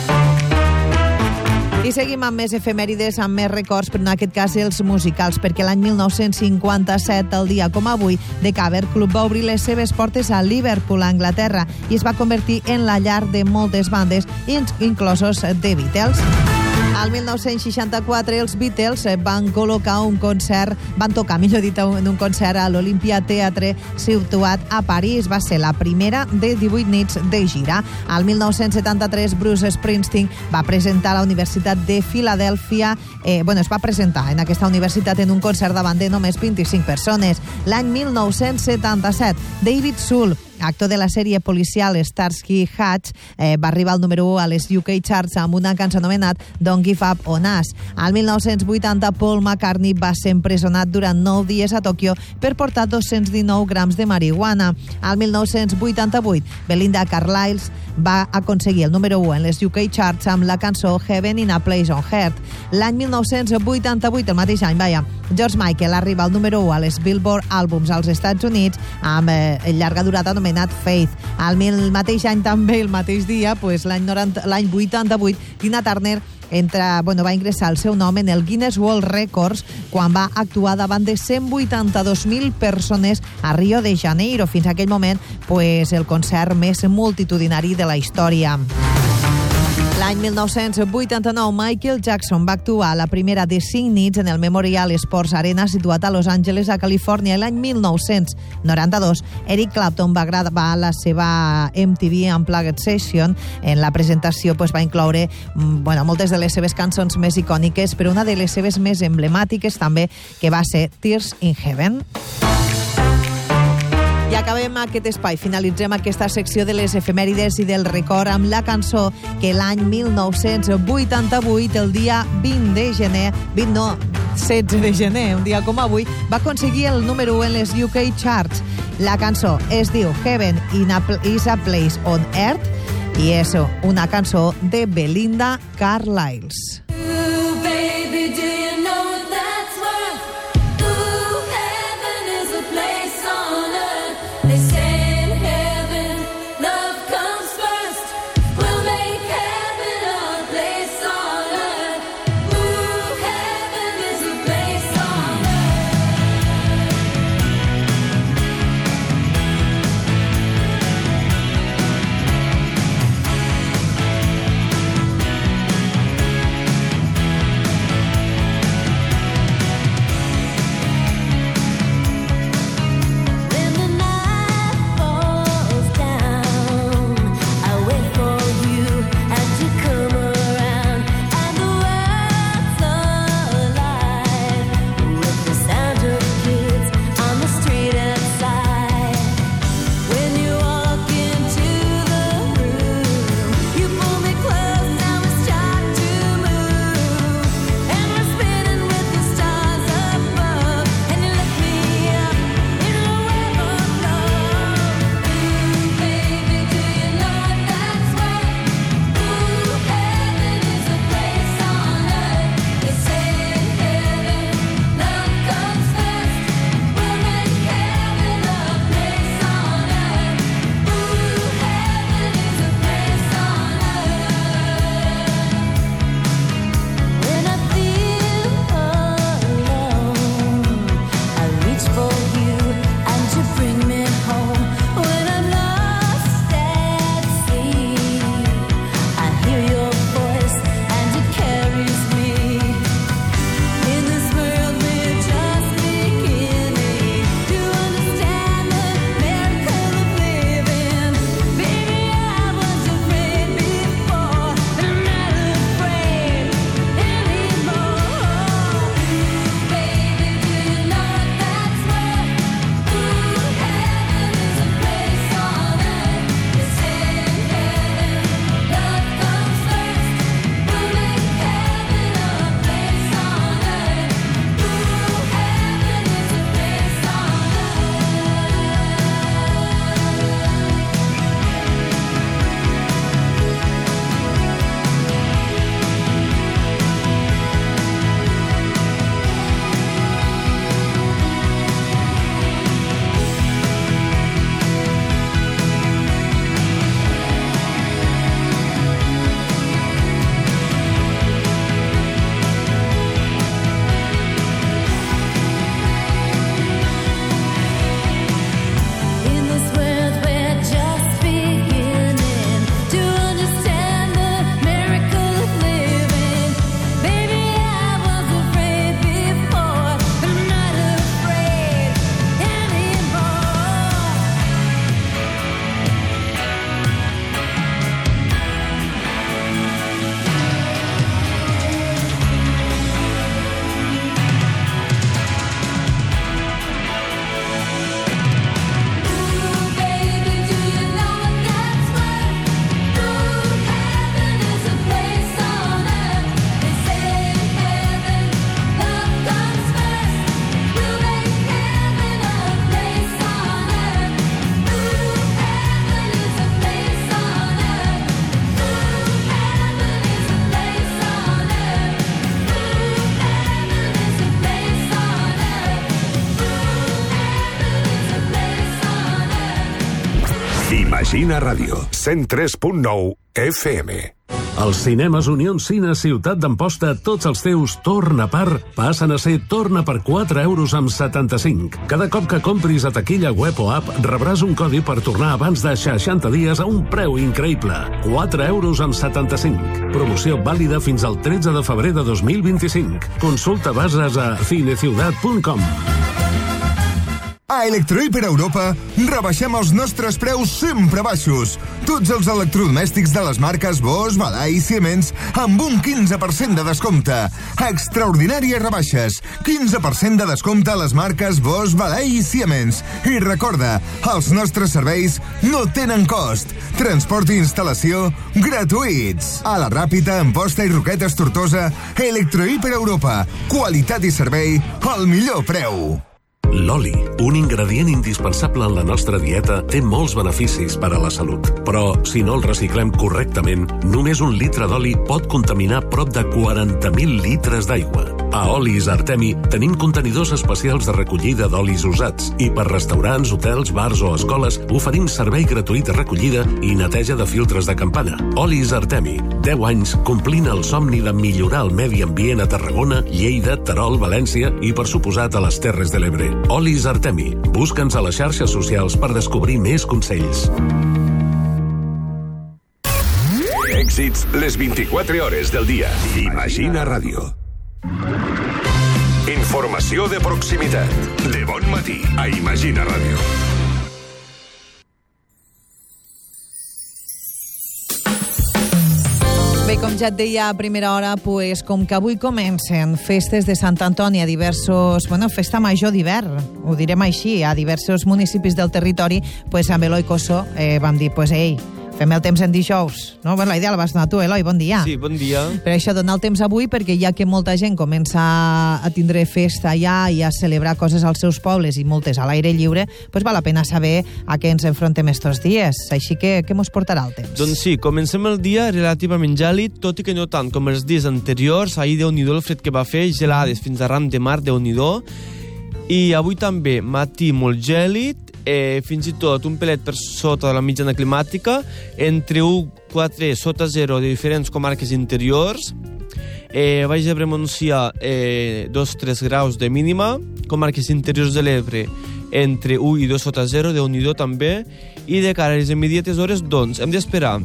I seguim amb més efemèrides, amb més records, però en aquest cas els musicals, perquè l'any mil nou-cents cinquanta-set, el dia com avui, The Cavern Club va obrir les seves portes a Liverpool, a Anglaterra, i es va convertir en la llar de moltes bandes, inclosos The Beatles. Al mil nou-cents seixanta-quatre, els Beatles van col·locar un concert, van tocar, millor dit, en un concert a l'Olympia Theatre, situat a París. Va ser la primera de divuit nits de gira. Al mil nou-cents setanta-tres, Bruce Springsteen va presentar a la Universitat de Filadèlfia, eh, bueno, es va presentar en aquesta universitat en un concert davant de només vint-i-cinc persones. L'any mil nou-cents setanta-set, David Soul, actor de la sèrie policial Starsky Hutch, eh, va arribar al número u a les U K Charts amb una cançó anomenat Don't Give Up on Us. Al mil nou-cents vuitanta, Paul McCartney va ser empresonat durant nou dies a Tòquio per portar dos-cents dinou grams de marihuana. Al mil nou-cents vuitanta-vuit, Belinda Carlisle va aconseguir el número u en les U K Charts amb la cançó Heaven in a Place on Earth. L'any mil nou-cents vuitanta-vuit, el mateix any, vaja, George Michael arriba al número u a les Billboard Albums als Estats Units amb eh, llarga durada anomenat Faith. Al mil mateix any també, el mateix dia, pues, l'any l'any vuitanta-vuit, Tina Turner entra, bueno, va ingressar el seu nom en el Guinness World Records quan va actuar davant de cent vuitanta-dos mil persones a Rio de Janeiro. Fins a aquell moment, pues, el concert més multitudinari de la història. L'any mil nou-cents vuitanta-nou, Michael Jackson va actuar a la primera de cinc nits en el Memorial Sports Arena situat a Los Angeles, a Califòrnia. L'any mil nou-cents noranta-dos, Eric Clapton va gravar la seva M T V Unplugged Session. En la presentació pues, va incloure bueno, moltes de les seves cançons més icòniques, però una de les seves més emblemàtiques també, que va ser Tears in Heaven. I acabem aquest espai, finalitzem aquesta secció de les efemèrides i del record amb la cançó que l'any mil nou-cents vuitanta-vuit, el dia vint de gener, vint no, setze de gener, un dia com avui, va aconseguir el número u en les U K Charts. La cançó es diu Heaven is a Place on Earth i és una cançó de Belinda Carlisle. Imagina Ràdio, cent tres punt nou F M. Els cinemes Unió Cine Ciutat d'Amposta, tots els teus torna par passen a ser torna per quatre euros amb setanta-cinc. Cada cop que compris a taquilla, web o app, rebràs un codi per tornar abans de seixanta dies a un preu increïble. quatre euros amb setanta-cinc. Promoció vàlida fins al tretze de febrer de dos mil vint-i-cinc. Consulta bases a cineciutat punt com. A Electrohiper Europa rebaixem els nostres preus sempre baixos. Tots els electrodomèstics de les marques Bosch, Balai i Siemens amb un quinze per cent de descompte. Extraordinàries rebaixes. quinze per cent de descompte a les marques Bosch, Balai i Siemens. I recorda, els nostres serveis no tenen cost. Transport i instal·lació gratuïts. A la Ràpita, Amposta i Roquetes Tortosa, Electrohiper Europa. Qualitat i servei al millor preu. L'oli, un ingredient indispensable en la nostra dieta, té molts beneficis per a la salut. Però, si no el reciclem correctament, només un litre d'oli pot contaminar prop de quaranta mil litres d'aigua. A Olis Artemi tenim contenidors especials de recollida d'olis usats i per restaurants, hotels, bars o escoles oferim servei gratuït de recollida i neteja de filtres de campana. Olis Artemi, deu anys complint el somni de millorar el medi ambient a Tarragona, Lleida, Terol, València i, per suposat, a les Terres de l'Ebre. Olis Artemi. Busca'ns a les xarxes socials per descobrir més consells. Èxits les vint-i-quatre hores del dia. Imagina Ràdio. Informació de proximitat. De bon matí a Imagina Ràdio. Bé, com ja et deia a primera hora, pues, com que avui comencen festes de Sant Antoni a diversos... Bueno, festa major d'hivern, ho direm així, a diversos municipis del territori, pues, amb Eloi Cossó eh, vam dir, pues, ei, fem el temps en dijous. No? Bueno, la idea la vas donar tu, Eloi, bon dia. Sí, bon dia. Per això donar el temps avui, perquè ja que molta gent comença a tindre festa ja i a celebrar coses als seus pobles i moltes a l'aire lliure, pues val la pena saber a què ens enfrontem estos dies. Així que què mos portarà el temps? Doncs sí, comencem el dia relativament gèlid, tot i que no tant com els dies anteriors. Ahir, Déu-n'hi-do, el fred que va fer, gelades fins a ram de mar, Déu-n'hi-do. I avui també, matí molt gèlid, eh, fins i tot un pelet per sota de la mitjana climàtica, entre un i quatre sota zero de diferents comarques interiors, eh, Baix d'Ebre, Montsià, eh, dos a tres graus de mínima, comarques interiors de l'Ebre, entre un i dos sota zero, Déu-n'hi-do també, i de cara a les immediates hores, doncs, hem d'esperar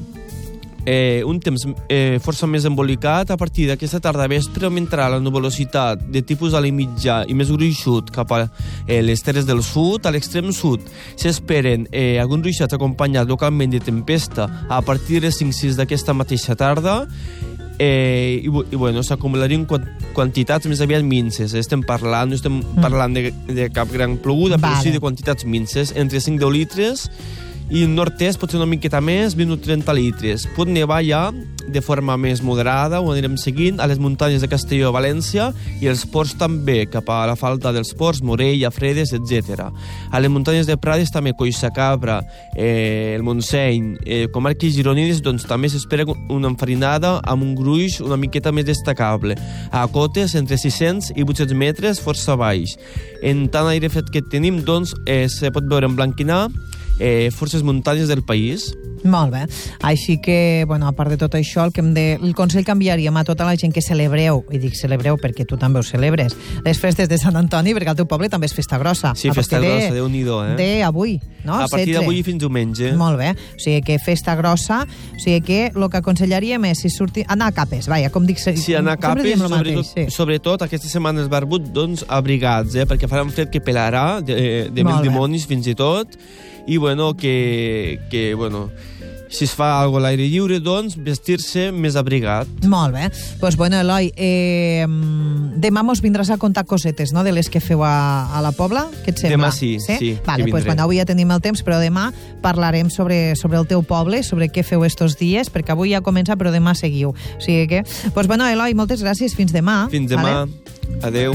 Eh, un temps eh, força més embolicat. A partir d'aquesta tarda vespre augmentarà la nuvolositat de tipus alt i mitjà i més gruixut cap a eh, les terres del sud. A l'extrem sud s'esperen eh, alguns ruixats acompanyats localment de tempesta a partir de les cinc sis d'aquesta mateixa tarda. Eh, i, i bueno, s'acumularien quantitats més aviat minces. Estem parlant, no estem mm. parlant de, de cap gran ploguda, vale. Però sí de quantitats minces, entre cinc a deu litres, i el nord-est pot ser una miqueta més, vint a trenta litres. Pot nevar ja de forma més moderada, ho anirem seguint, a les muntanyes de Castelló a València i els ports també, cap a la falda dels ports, Morella, Fredes, etcètera. A les muntanyes de Prades també, Collsacabra, eh, el Montseny, eh, comarques gironines, doncs també s'espera una enfarinada amb un gruix una miqueta més destacable. A cotes, entre sis-cents i vuit-cents metres, força baix. En tant aire fred que tenim, doncs, eh, se pot veure emblanquinar Eh, forces muntanyes del país. Molt bé. Així que, bueno, a part de tot això, el, que hem de, el consell que enviaríem a tota la gent que celebreu, i dic celebreu perquè tu també ho celebres, les festes de Sant Antoni, perquè al teu poble també és festa grossa. Sí, festa grossa, Déu-n'hi-do, eh? De avui, no? A partir d'avui fins diumenge. Molt bé. O sigui que festa grossa, o sigui que el que aconsellaríem és si sortir, anar a capes, vaja, com dic... Sí, anar a capes, sobretot, sí. sobretot aquesta setmana els barbut, doncs, abrigats, eh? Perquè farà un fred que pelarà, de, de mil dimonis fins i tot, i bueno, que, que bueno, si es fa alguna cosa a l'aire lliure, doncs, vestir-se més abrigat. Molt bé. Doncs, pues, bueno, Eloi, eh, demà mos vindràs a contar cosetes, no?, de les que feu a, a la Pobla, què et sembla? Demà sí, sí, sí vale, pues, bueno, avui ja tenim el temps, però demà parlarem sobre, sobre el teu poble, sobre què feu estos dies, perquè avui ja comença, però demà seguiu. O sigui que, doncs, pues, bueno, Eloi, moltes gràcies, fins demà. Fins demà. Vale? Adeu.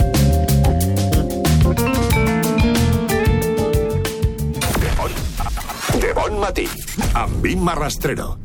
Bon matí, amb Imma Rastrero.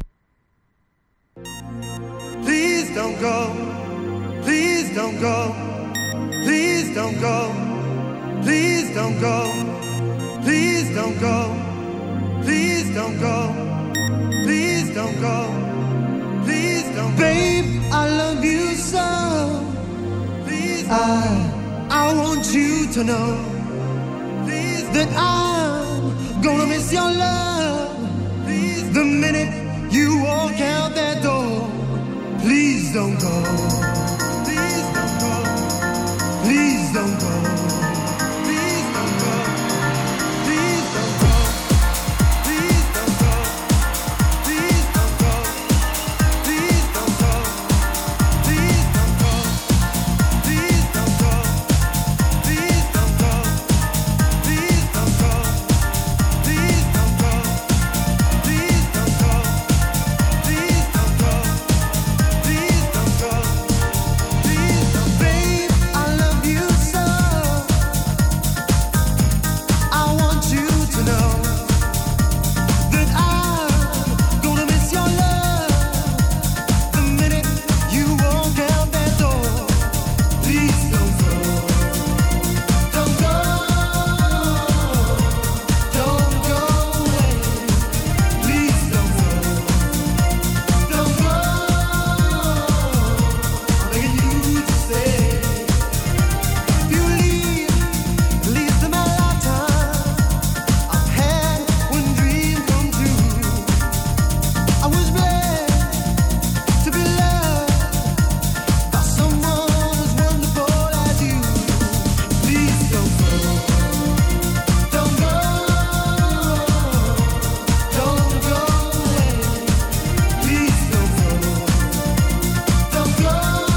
Please don't go, please don't go, please don't go, please don't go, please don't go, please don't go. Please don't go. Please don't go. Babe, I love you so. Please don't I, go. I want you to know. Please that I'm gonna miss your love. Please the minute you walk out that door. Please don't go. Please don't go. Please don't go. Please don't go. Please don't go. Please don't go. Please don't go. Please don't go. Please don't go. Please don't go. Please don't go. Please don't go. Please don't go. Please don't go. Please don't go. Please don't go. Please don't. Babe, I love you so. I want you to know that I'm gonna miss your love the minute you walk out that door. Please don't go. Don't go. Don't go away. Please don't go. Don't go. I'm begging you to stay. If you leave, leave to my lifetime. I've had one dream come true. I was blessed to be loved by someone as wonderful as you. Please don't go. Don't go. Don't go away. Please don't go. Don't go.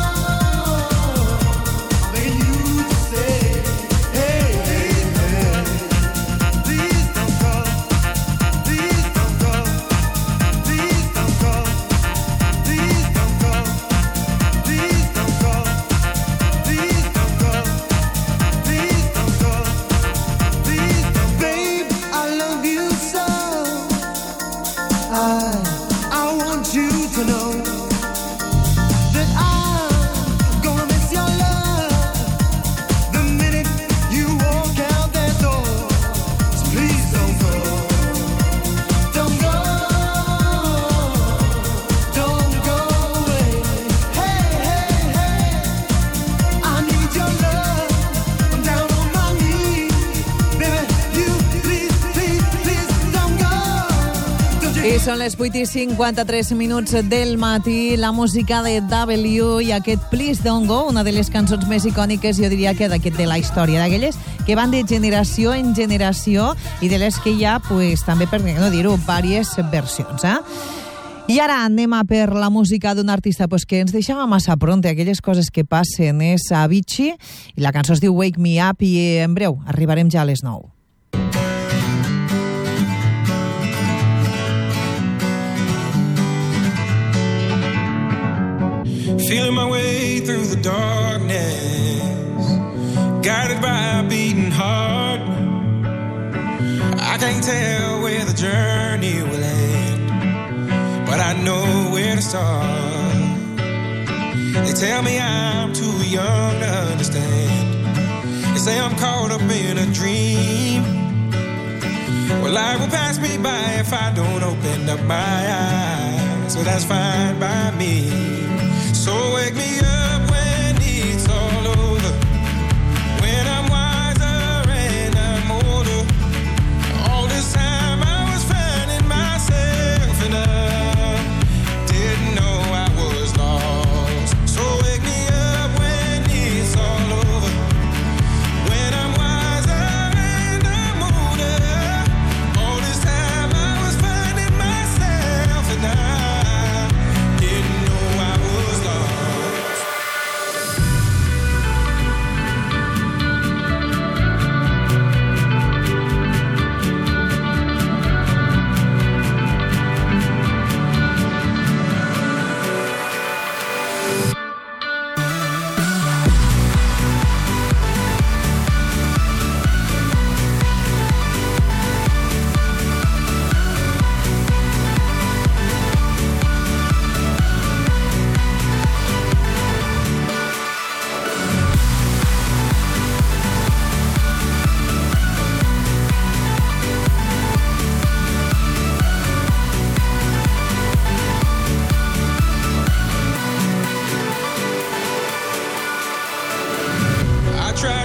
I'm begging you to stay. Hey, hey, hey. Please don't go. Please don't go. Please don't go. Please don't go. Please don't go. Please don't go. Please don't go. Please don't. Babe, I love you so. I I want you to know that I'm gonna miss your love the minute you walk out that door. So please don't go. Don't go. Don't go away. Hey, hey, hey. I need your love. I'm down on my knees. Baby, you please, please, please don't go. Don't you I són les vuit i cinquanta-tres minuts del matí, la música de W i aquest Please Don't Go, una de les cançons més icòniques, jo diria que d'aquest de la història, d'aquelles que van de generació en generació i de les que hi ha, pues, també, per què no dir-ho, diverses versions, eh? I ara anem a per la música d'un artista pues, que ens deixava massa pronte, aquelles coses que passen, és Avicii, i la cançó es diu Wake Me Up, i en breu arribarem ja a les nou. Feeling my way through the darkness, guided by a beating heart. I can't tell where the journey will end, but I know where to start. They tell me I'm too young to understand. They say I'm caught up in a dream. Well, life will pass me by if I don't open up my eyes, so that's fine by me. So wake me up when it's all over, when I'm wiser and I'm older. All this time I was finding myself and I didn't know I was lost. So wake me up when it's all over, when I'm wiser and I'm older. All this time I was finding myself and I didn't know I was lost.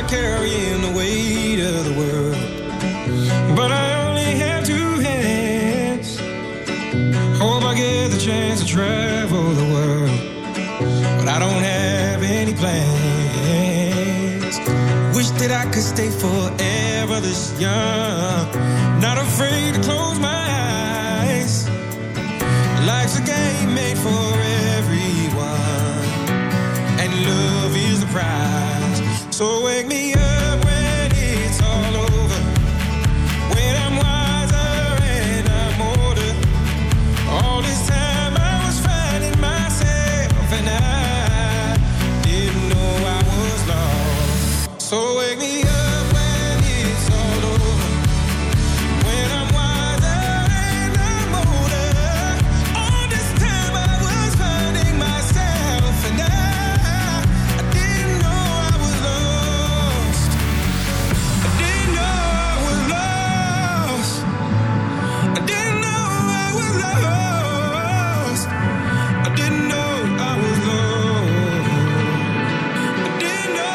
carrying the weight of the world. But I only have two hands. Hope I get the chance to travel the world. But I don't have any plans. Wish that I could stay forever this young. Not afraid to close my eyes. Life's a game made for everyone, and love is the prize. So wake me up when it's all over, when I'm wiser and I'm older. All this time I was finding myself, and I didn't know I was lost. So wake me up when it's all over, when I'm wiser and I'm older. All this time I was finding myself, and I, I didn't know I was lost. I didn't know I was lost. I didn't know I was lost. I didn't know I was lost. I didn't know.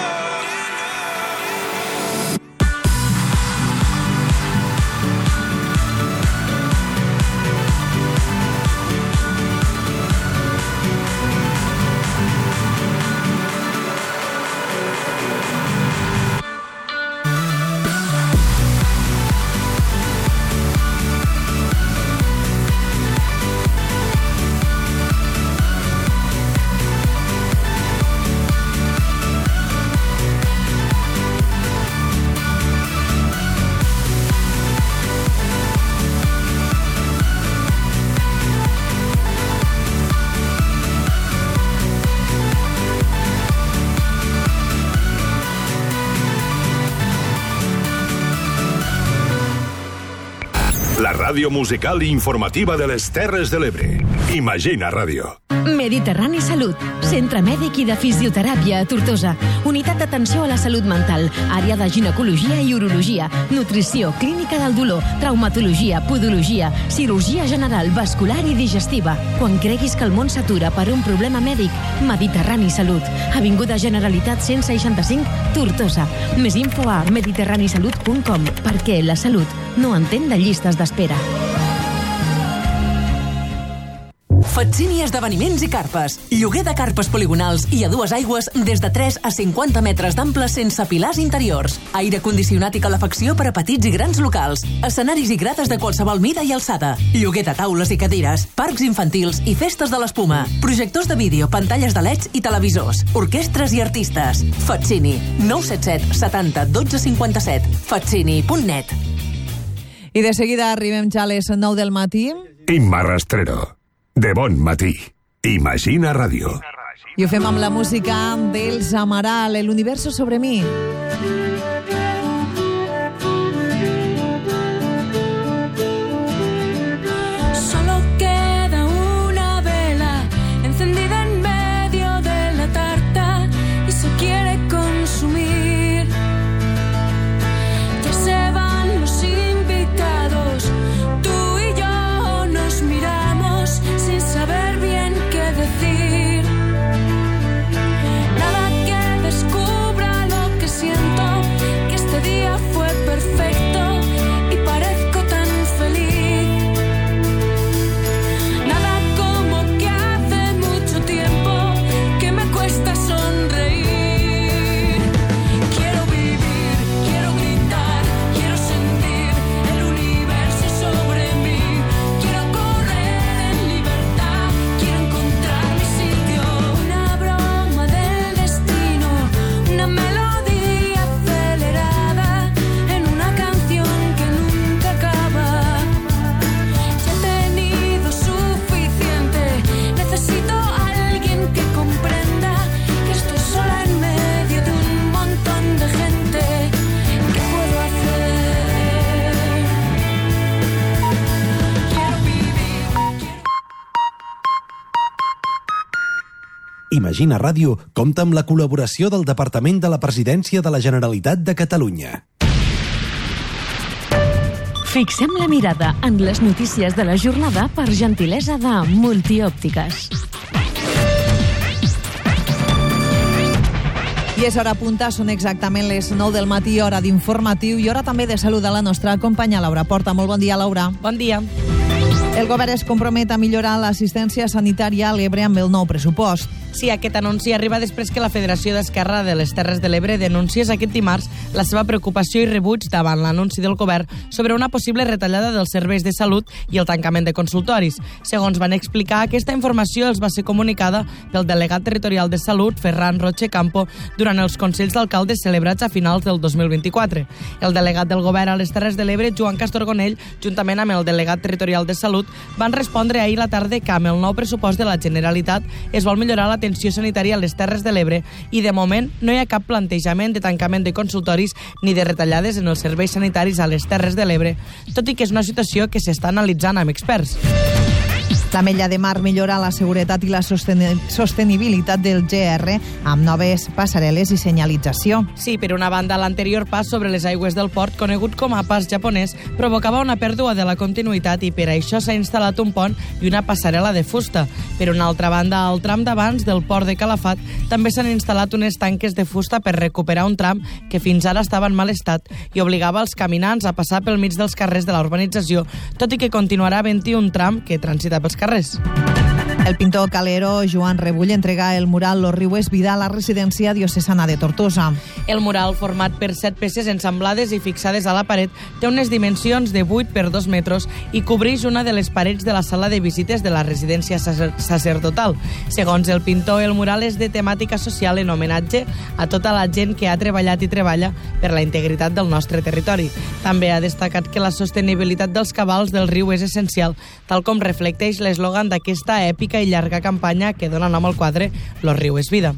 La ràdio musical i informativa de les Terres de l'Ebre. Imagina Ràdio. Mediterrani Salut, centre mèdic i de fisioteràpia a Tortosa. Unitat d'atenció a la salut mental, àrea de ginecologia i urologia, nutrició, clínica del dolor, traumatologia, podologia, cirurgia general, vascular i digestiva. Quan creguis que el món s'atura per un problema mèdic, Mediterrani Salut. Avinguda Generalitat cent seixanta-cinc, Tortosa. Més info a mediterranisalut punt com, perquè la salut no entén de llistes d'espera. Fatsini Esdeveniments i Carpes. Lloguer de carpes poligonals i a dues aigües des de tres a cinquanta metres d'ample sense pilars interiors. Aire condicionat i calefacció per a petits i grans locals. Escenaris i grades de qualsevol mida i alçada. Lloguer de taules i cadires. Parcs infantils i festes de l'espuma. Projectors de vídeo, pantalles de leds i televisors. Orquestres i artistes. Fatsini. nou set set setanta dotze cinquanta-set. fatsini punt net. I de seguida arribem ja a les nou del matí. Imma Rastrero. De bon matí. Imagina Ràdio. I ho fem amb la música dels Amaral, El universo sobre mi. Solo queda una vela encendida en medio de la tarta y se quiere consumir. Ya se van los invitados, tú y yo nos miramos sin saber bien qué decir. Nada que descubra lo que siento, que este día fue perfecto y parezco tan feliz. Nada como que hace mucho tiempo que me cuesta sonreír. Quiero vivir, quiero gritar, quiero sentir el universo sobre mí. Quiero correr en libertad, quiero encontrar mi sitio. Una broma del destino, una melodía acelerada en una canción que nunca acaba. Ya he tenido suficiente, necesito a alguien que comprenda que estoy sola en medio de un montón de gente. ¿Qué puedo hacer? Quiero vivir. Imagina Ràdio compta amb la col·laboració del Departament de la Presidència de la Generalitat de Catalunya. Fixem la mirada en les notícies de la jornada per gentilesa de Multiòptiques. I I és hora punta, són exactament les nou del matí, hora d'informatiu i hora també de saludar la nostra companya Laura Porta. Molt bon dia, Laura. Bon dia. El govern es compromet a millorar l'assistència sanitària a l'Ebre amb el nou pressupost. Sí, aquest anunci arriba després que la Federació d'Esquerra de les Terres de l'Ebre denunciés aquest dimarts la seva preocupació i rebuig davant l'anunci del govern sobre una possible retallada dels serveis de salut i el tancament de consultoris. Segons van explicar, aquesta informació els va ser comunicada pel delegat territorial de Salut, Ferran Roche Campo, durant els Consells d'Alcaldes celebrats a finals del dos mil vint-i-quatre. El delegat del govern a les Terres de l'Ebre, Joan Castorgonell, juntament amb el delegat territorial de Salut, van respondre ahir la tarda que amb el nou pressupost de la Generalitat es vol millorar l'atenció sanitària a les Terres de l'Ebre i de moment no hi ha cap plantejament de tancament de consultoris ni de retallades en els serveis sanitaris a les Terres de l'Ebre, tot i que és una situació que s'està analitzant amb experts. L'Ametlla de Mar millora la seguretat i la sostenibilitat del G R amb noves passarel·les i senyalització. Sí, per una banda, l'anterior pas sobre les aigües del port, conegut com a pas japonès, provocava una pèrdua de la continuïtat i per això s'ha instal·lat un pont i una passarel·la de fusta. Per una altra banda, al tram d'abans del port de Calafat també s'han instal·lat unes tanques de fusta per recuperar un tram que fins ara estava en mal estat i obligava els caminants a passar pel mig dels carrers de la urbanització, tot i que continuarà havent-hi un tram que transita pels carrers. El pintor calero Joan Rebull entrega el mural Los rius Vida a la residència diocesana de Tortosa. El mural, format per set peces ensamblades i fixades a la paret, té unes dimensions de vuit per dos metres i cobreix una de les parets de la sala de visites de la residència sacer sacerdotal. Segons el pintor, el mural és de temàtica social en homenatge a tota la gent que ha treballat i treballa per la integritat del nostre territori. També ha destacat que la sostenibilitat dels cabals del riu és essencial, tal com reflecteix l'eslògan d'aquesta èpica i llarga campanya que dona nom al quadre Los rius és vida.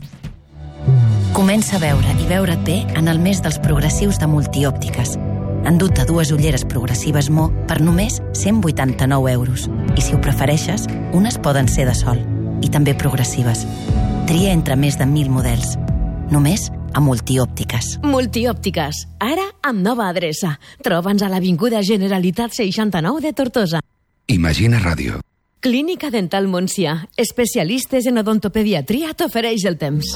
Comença a veure i veure't bé en el mes dels progressius de Multiòptiques. Enduta dues ulleres progressives Mo per només cent vuitanta-nou euros. I si ho prefereixes, unes poden ser de sol. I també progressives. Tria entre més de mil models. Només a Multiòptiques. Multiòptiques, ara amb nova adreça. Troba'ns a l'Avinguda Generalitat seixanta-nou de Tortosa. Imagina Ràdio. Clínica Dental Montsià, especialistes en odontopediatria, t'ofereix el temps.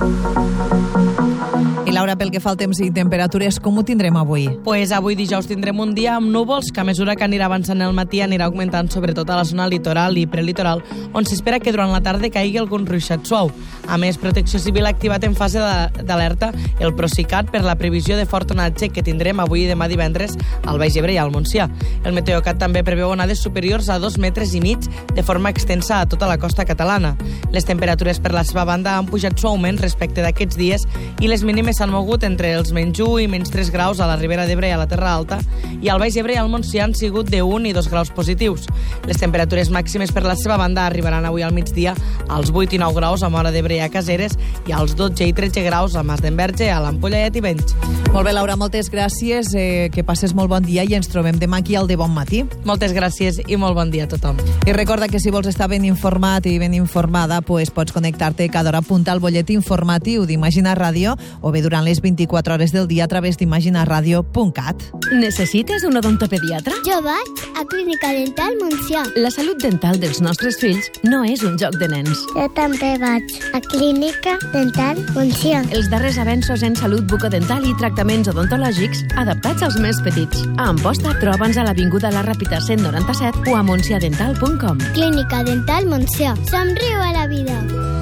I Laura, pel que fa al temps i temperatures, com ho tindrem avui? Pues avui dijous tindrem un dia amb núvols que a mesura que anirà avançant el matí anirà augmentant sobretot a la zona litoral i prelitoral, on s'espera que durant la tarda caigui algun ruixat suau. A més, Protecció Civil ha activat en fase d'alerta el Procicat per la previsió de fort onatge que tindrem avui i demà divendres al Baix Ebre i al Montsià. El Meteocat també preveu onades superiors a dos metres i mig de forma extensa a tota la costa catalana. Les temperatures per la seva banda han pujat suaument respecte d'aquests dies i les mínimes s'han mogut entre els menys u i menys tres graus a la Ribera d'Ebre i a la Terra Alta i al Baix Ebre i al Montsià han sigut de un i dos graus positius. Les temperatures màximes per la seva banda arribaran avui al migdia als vuit i nou graus a Móra d'Ebre i a Caseres i als dotze i tretze graus a Mas d'Enverge, a l'Ampolla i a Tivenys. Molt bé, Laura, moltes gràcies. Eh, que passes molt bon dia i ens trobem demà aquí al De Bon Matí. Moltes gràcies i molt bon dia a tothom. I recorda que si vols estar ben informat i ben informada, pues pots connectar-te cada hora a punt al bolletí informatiu d'Imagina Ràdio o bé durant les vint-i-quatre hores del dia a través d'imaginaradio punt cat. Necessites un odontopediatre? Jo vaig a Clínica Dental Montsià. La salut dental dels nostres fills no és un joc de nens. Jo també vaig a Clínica Dental Montsià. Els darrers avenços en salut bucodental i tractaments odontològics adaptats als més petits. A Amposta troba'ns a l'Avinguda La Ràpita cent noranta-set o a montsiadental punt com. Clínica Dental Montsià. Somriu a la vida.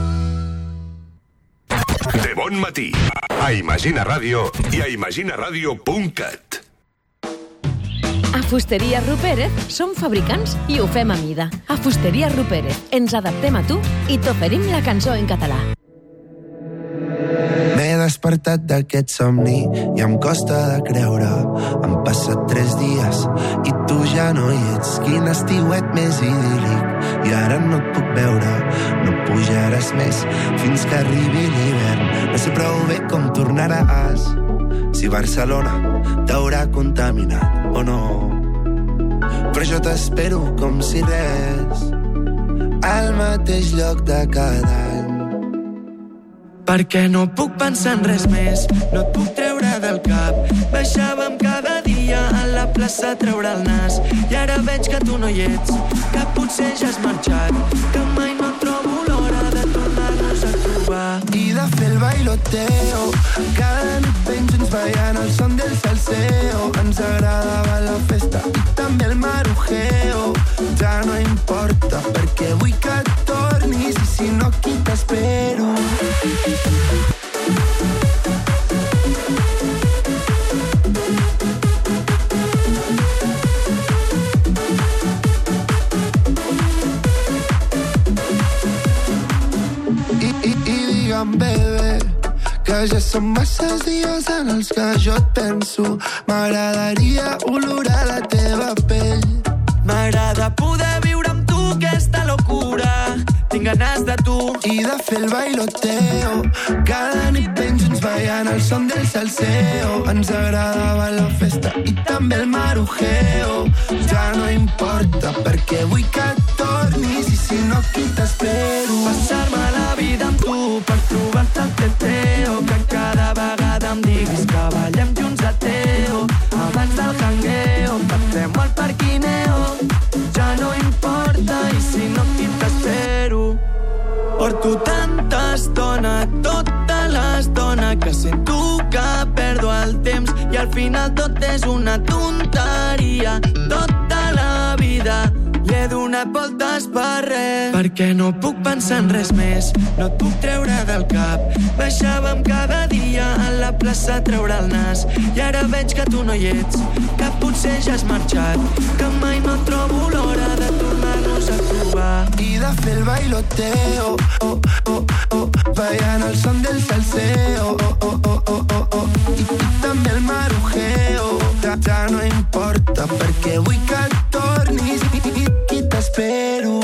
De Bon Matí, a Imagina Ràdio i a imaginaradio punt cat. A Fusteria Rupérez som fabricants i ho fem a mida. A Fusteria Rupérez ens adaptem a tu i t'oferim la cançó en català. M'he despertat d'aquest somni i em costa de creure. Han passat tres dies i tu ja no hi ets. Quin estiuet més idíl·lic i ara no et puc veure. No pujaràs més fins que arribi l'hivern. No sé prou bé com tornaràs, si Barcelona t'haurà contaminat o no. Però jo t'espero com si res, al mateix lloc de cada any. Perquè no puc pensar en res més, no et puc treure del cap. Baixàvem cada dia a la plaça a treure el nas i ara veig que tu no hi ets, que potser ja has marxat, que mai no trobo l'hora de tornar-nos a trobar i de fer el baile bailoteo. Cada nit ben junts ballant el son del salseo. Ens agradava la festa i també el marujeo. Ja no importa perquè vull que tornis i si no aquí t'espero. I, i, i digue'm, bebè, que ja són masses dies en els que jo et penso. M'agradaria olorar la teva pell. M'agrada poder viure amb tu aquesta locura. Tinc ganes de tu i de fer el bailoteo. Cada nit ben junts ballant el son del salseo. Ens agradava la festa i també el marujeo. Ja no importa perquè vull que tornis i si no aquí t'espero. Passar-me la vida amb tu per trobar-te el teteo. Que cada vegada em diguis que ballem junts a Teo. Abans del jangueo passem al parquineo. Ja no importa i si no aquí t'espero. Porto tanta estona, tota l'estona, que sento que perdo el temps i al final tot és una tonteria. Tota la vida li he donat voltes per res, perquè no puc pensar en res més, no et puc treure del cap. Baixàvem cada dia a la plaça a treure el nas i ara veig que tu no hi ets, que potser ja has marxat, que mai no trobo l'hora de tornar-nos a trobar i de fer el bailoteo. Oh, oh, oh, ballant el son del salseo. Oh, oh, oh, oh, oh, oh. I, i també el marujeo. Ja, ja no importa perquè vull que tornis i, i, i t'espero.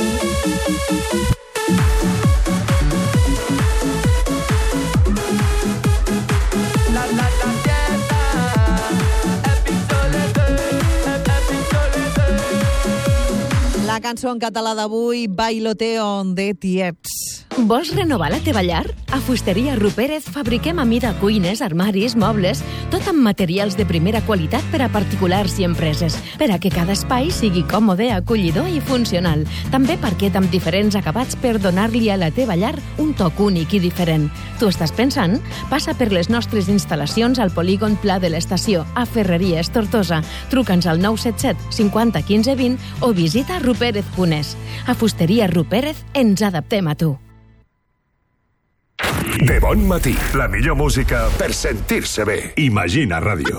La, la, la, dieta, Epic Toledo, Epic Toledo. La cançó en català d'avui, Bailoteo, de Tiets. Vols renovar la teva llar? A Fusteria Rupérez fabriquem a mida cuines, armaris, mobles, tot amb materials de primera qualitat per a particulars i empreses, per a que cada espai sigui còmode, acollidor i funcional. També parquet amb diferents acabats per donar-li a la teva llar un toc únic i diferent. Tu estàs pensant? Passa per les nostres instal·lacions al polígon Pla de l'Estació, a Ferreries Tortosa. Truca'ns al nou set set cinquanta quinze vint o visita rupérez punt es. A Fusteria Rupérez ens adaptem a tu. De bon matí, la millor música per sentir-se bé. Imagina Ràdio.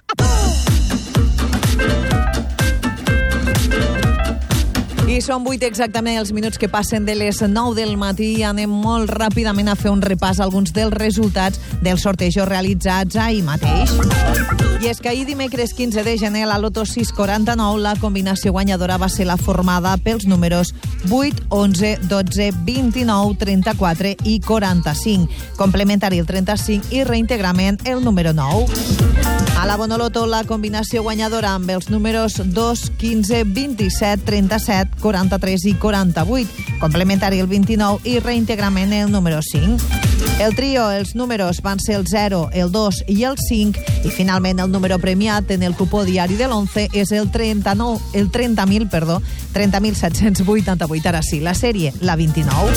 I són vuit exactament els minuts que passen de les nou del matí i anem molt ràpidament a fer un repàs a alguns dels resultats dels sortejos realitzats ahir mateix. I és que ahir dimecres quinze de gener a la Loto sis quaranta-nou la combinació guanyadora va ser la formada pels números vuit, onze, dotze, vint-i-nou, trenta-quatre i quaranta-cinc. Complementari el trenta-cinc i reintegrament el número nou. A la Bonoloto la combinació guanyadora amb els números dos, quinze, vint-i-set, trenta-set, quaranta-tres i quaranta-vuit. Complementari el vint-i-nou i reintegrament el número cinc. El trio, els números van ser el zero, el dos i el cinc i finalment el número premiat en el cupó diari de l'onze és el trenta-nou, el trenta mil, perdó, trenta mil set-cents vuitanta-vuit. Ara sí, la sèrie, la vint-i-nou.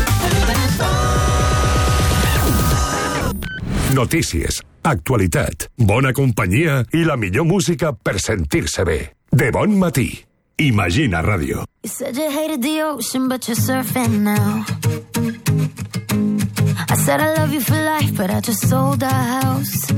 Notícies, actualitat, bona companyia i la millor música per sentir-se bé. De bon matí. Imagina Ràdio. You said you hated the ocean, but you're surfing now. I said I love you for life, but I just sold our house.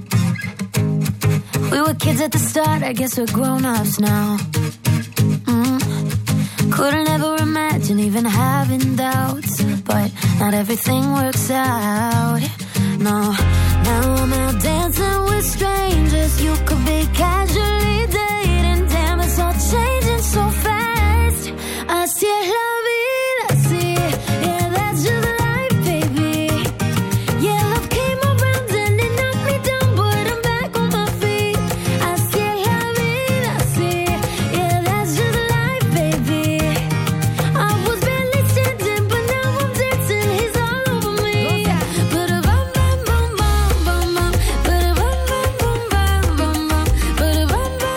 We were kids at the start, I guess we're grown-ups now. Mm. Couldn't ever imagine even having doubts, but not everything works out. No, now I'm out dancing with strangers. You could be casually dating. Damn, it's all changing so fast. Así es la vida, sí. Yeah, that's just life, baby. Yeah, love came around and it knocked me down, but I'm back on my feet. Así es la vida, sí. Yeah, that's just life, baby. I was barely standing, but now I'm dancing. He's all over me. But a bum bum bum bum bum bum. But a bum bum bum bum bum bum. But a bum bum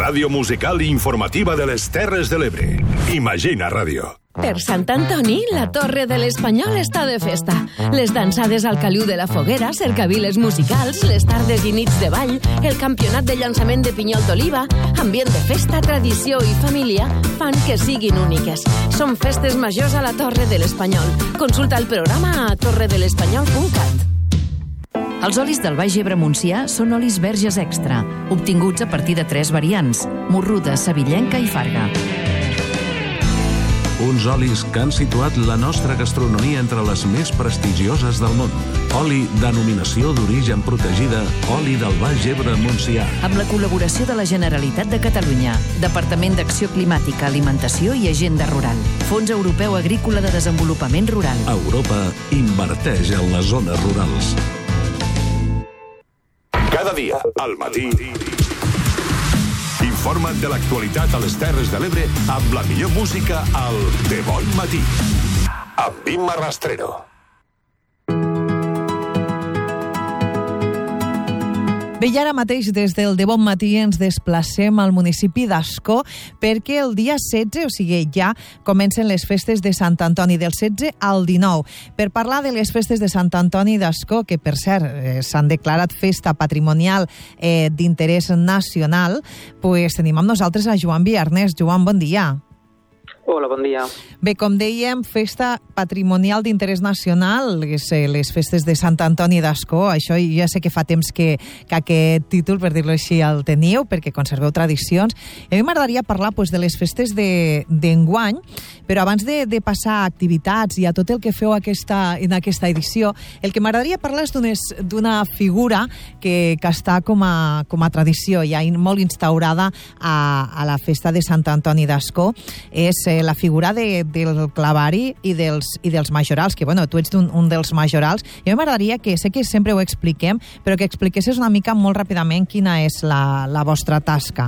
ràdio musical i informativa de les Terres de l'Ebre. Imagina Ràdio. Per Sant Antoni, la Torre de l'Espanyol està de festa. Les dansades al caliu de la foguera, cercaviles musicals, les tardes i nits de ball, el campionat de llançament de pinyol d'oliva, ambient de festa, tradició i família fan que siguin úniques. Són festes majors a la Torre de l'Espanyol. Consulta el programa a torre de l'espanyol punt cat. Els olis del Baix Ebre Montsià són olis verges extra, obtinguts a partir de tres variants: morruda, sevillenca i farga. Uns olis que han situat la nostra gastronomia entre les més prestigioses del món. Oli denominació d'origen protegida, oli del Baix Ebre Montsià. Amb la col·laboració de la Generalitat de Catalunya, Departament d'Acció Climàtica, Alimentació i Agenda Rural, Fons Europeu Agrícola de Desenvolupament Rural. Europa inverteix en les zones rurals. Cada dia, al matí, informa't de l'actualitat a les Terres de l'Ebre amb la millor música al De Bon Matí. Amb Imma Rastrero. Bé, i ara mateix des del De Bon Matí ens desplacem al municipi d'Ascó perquè el dia setze, o sigui, ja comencen les festes de Sant Antoni, del setze al dinou. Per parlar de les festes de Sant Antoni d'Ascó, que per cert eh, s'han declarat festa patrimonial eh, d'interès nacional, pues tenim amb nosaltres a Joan Viarnés. Joan, bon dia. Hola, bon dia. Bé, com dèiem, festa patrimonial d'interès nacional, les, les festes de Sant Antoni d'Ascó. Això ja sé que fa temps que, que aquest títol, per dir-lo així, el teniu, perquè conserveu tradicions. I a mi m'agradaria parlar pues, de les festes d'enguany, de, però abans de, de passar a activitats i a tot el que feu aquesta, en aquesta edició, el que m'agradaria parlar és d'una figura que, que està com a, com a tradició, ja molt instaurada a, a la festa de Sant Antoni d'Ascó. És eh, la figura de, del clavari i dels, i dels majorals, que bueno, tu ets un, un dels majorals. I a mi m'agradaria que, sé que sempre ho expliquem, però que expliquessis una mica molt ràpidament quina és la, la vostra tasca.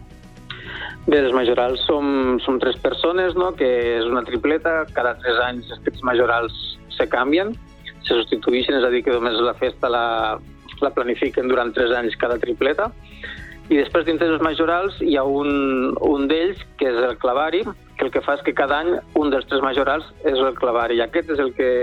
Bé, els majorals som, som tres persones, no?, que és una tripleta. Cada tres anys aquests majorals se canvien, se substitueixen, és a dir, que només la festa la, la planifiquen durant tres anys cada tripleta. I després, dintre dels majorals, hi ha un, un d'ells, que és el clavari, que el que fa és que cada any un dels tres majorals és el clavari. I aquest és el que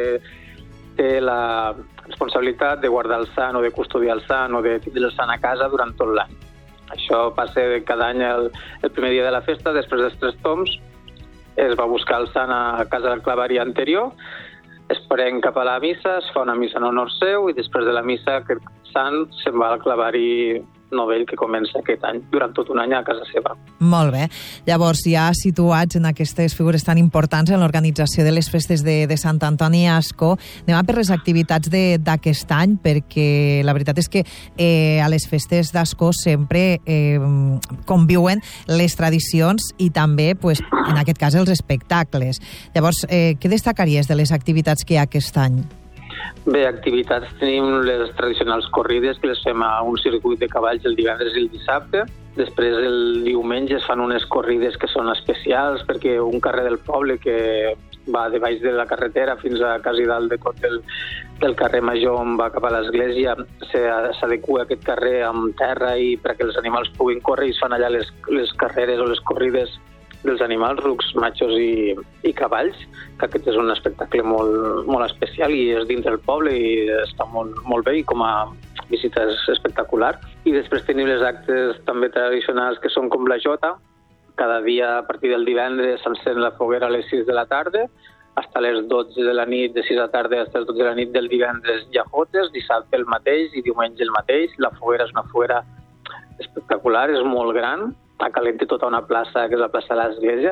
té la responsabilitat de guardar el sant o de custodiar el sant o de tindre el sant a casa durant tot l'any. Això passa cada any el, el primer dia de la festa, després dels tres tombs, es va buscar el sant a casa del clavari anterior, es pren cap a la missa, es fa una missa en honor seu i després de la missa aquest sant se'n va al clavari novell que comença aquest any, durant tot un any a casa seva. Molt bé. Llavors, ja situats en aquestes figures tan importants en l'organització de les festes de, de Sant Antoni a Ascó, anem a per les activitats d'aquest any, perquè la veritat és que eh, a les festes d'Ascó sempre eh, conviuen les tradicions i també, pues, en aquest cas, els espectacles. Llavors, eh, què destacaries de les activitats que hi ha aquest any? Bé, activitats tenim les tradicionals corrides que les fem a un circuit de cavalls el divendres i el dissabte. Després el diumenge es fan unes corrides que són especials perquè un carrer del poble que va de baix de la carretera fins a quasi dalt de tot el, del carrer Major on va cap a l'església s'adequa aquest carrer amb terra i perquè els animals puguin córrer i es fan allà les, les carreres o les corrides dels animals, rucs, machos i, i cavalls, que aquest és un espectacle molt, molt especial i és dins del poble i està molt, molt bé i com a visita és espectacular. I després tenim les actes també tradicionals que són com la jota. Cada dia a partir del divendres s'encén la foguera a les sis de la tarda, fins a les dotze de la nit, de sis de la tarda fins a les dotze de la nit del divendres hi ha jotes, dissabte el mateix i diumenge el mateix. La foguera és una foguera espectacular, és molt gran, acalenta tota una plaça, que és la plaça de l'església,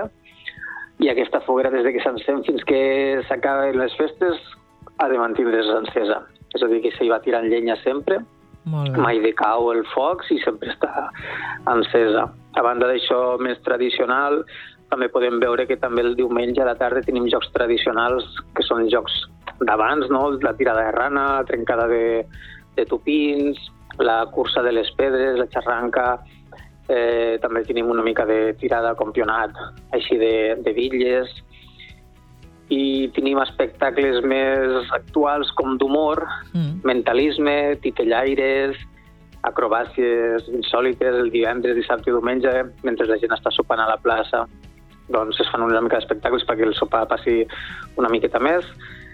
i aquesta foguera, des de que s'encén fins que s'acaben les festes, ha de mantindre's encesa. És a dir, que s'hi va tirant llenya sempre, mai decau el foc i sempre està encesa. A banda d'això més tradicional, també podem veure que també el diumenge a la tarda tenim jocs tradicionals, que són jocs d'abans, no? La tirada de rana, la trencada de, de tupins, la cursa de les pedres, la xarranca. Eh, també tenim una mica de tirada a campionat, així de, de bitlles, i tenim espectacles més actuals com d'humor, mm. mentalisme, titellaires, acrobàcies insòlites el divendres, dissabte i diumenge, mentre la gent està sopant a la plaça, doncs es fan una mica d'espectacles perquè el sopar passi una miqueta més.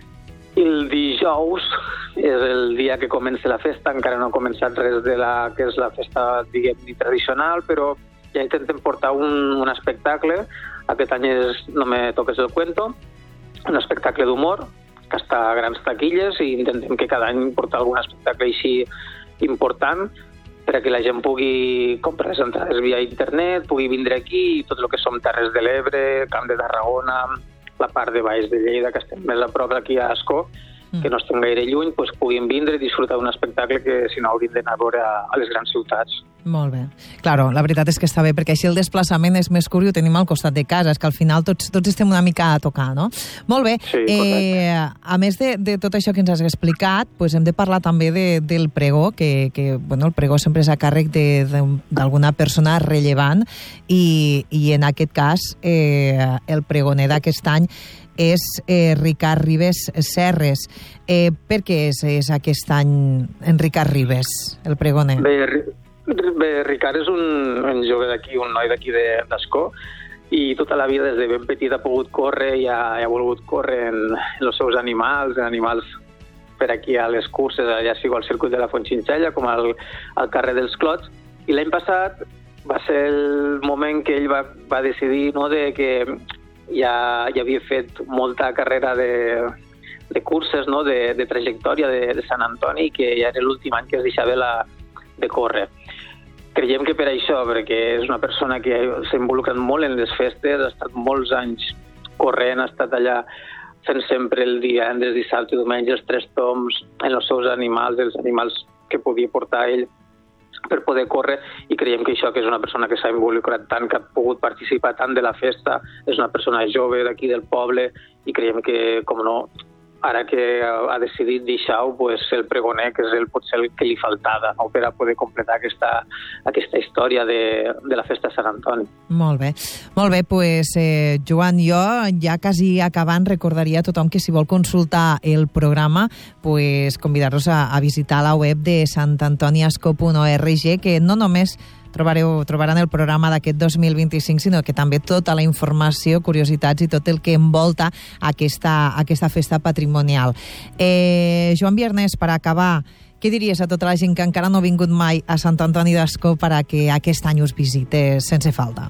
I el dijous és el dia que comença la festa, encara no ha començat res de la que és la festa, diguem, tradicional, però ja intentem portar un, un espectacle. Aquest any és No me toques el cuento, un espectacle d'humor que està a grans taquilles i intentem que cada any portar algun espectacle així important perquè la gent pugui comprar les entrades via internet, pugui vindre aquí i tot el que som Terres de l'Ebre, Camp de Tarragona, la part de baix de Lleida, que estem més a prop aquí a Ascó, que no estem gaire lluny, doncs puguin vindre i disfrutar d'un espectacle que si no haurien d'anar a veure a, a les grans ciutats. Molt bé. Claro, la veritat és que està bé, perquè així el desplaçament és més curt i ho tenim al costat de casa, és que al final tots, tots estem una mica a tocar, no? Molt bé. Sí, eh, a més de, de tot això que ens has explicat, pues hem de parlar també de, del pregó, que, que bueno, el pregó sempre és a càrrec d'alguna persona rellevant i, i en aquest cas eh, el pregoner d'aquest any és eh, Ricard Ribes Serres. Eh, per què és, és aquest any en Ricard Ribes, el pregoner? Bé, bé Ricard és un, un jove d'aquí, un noi d'aquí d'Ascó, i tota la vida des de ben petit ha pogut córrer i ha, ha volgut córrer en, en els seus animals, en animals per aquí a les curses, ja sigui al circuit de la Fontxinxella com al, al carrer dels Clots. I l'any passat va ser el moment que ell va, va decidir, no, de que ja, ja havia fet molta carrera de, de curses, no? de, de trajectòria de, de Sant Antoni, que ja era l'últim any que es deixava la, de córrer. Creiem que per això, perquè és una persona que s'ha involucrat molt en les festes, ha estat molts anys corrent, ha estat allà fent sempre el divendres, dissabte i diumenge els tres toms en els seus animals, els animals que podia portar ell per poder córrer, i creiem que això, que és una persona que s'ha involucrat tant, que ha pogut participar tant de la festa, és una persona jove d'aquí del poble, i creiem que, com no, ara que ha decidit deixar-ho, pues, el pregoner, que és el, potser el que li faltava, no? Per a poder completar aquesta, aquesta història de, de la festa de Sant Antoni. Molt bé. Molt bé, pues, eh, Joan, jo ja quasi acabant recordaria a tothom que si vol consultar el programa, pues, convidar-los a, a visitar la web de sant antoni ascó punt org, que no només trobareu, trobaran el programa d'aquest dos mil vint-i-cinc, sinó que també tota la informació, curiositats i tot el que envolta aquesta, aquesta festa patrimonial. Eh, Joan Biernés, per acabar, què diries a tota la gent que encara no ha vingut mai a Sant Antoni d'Ascó per a que aquest any us visite sense falta?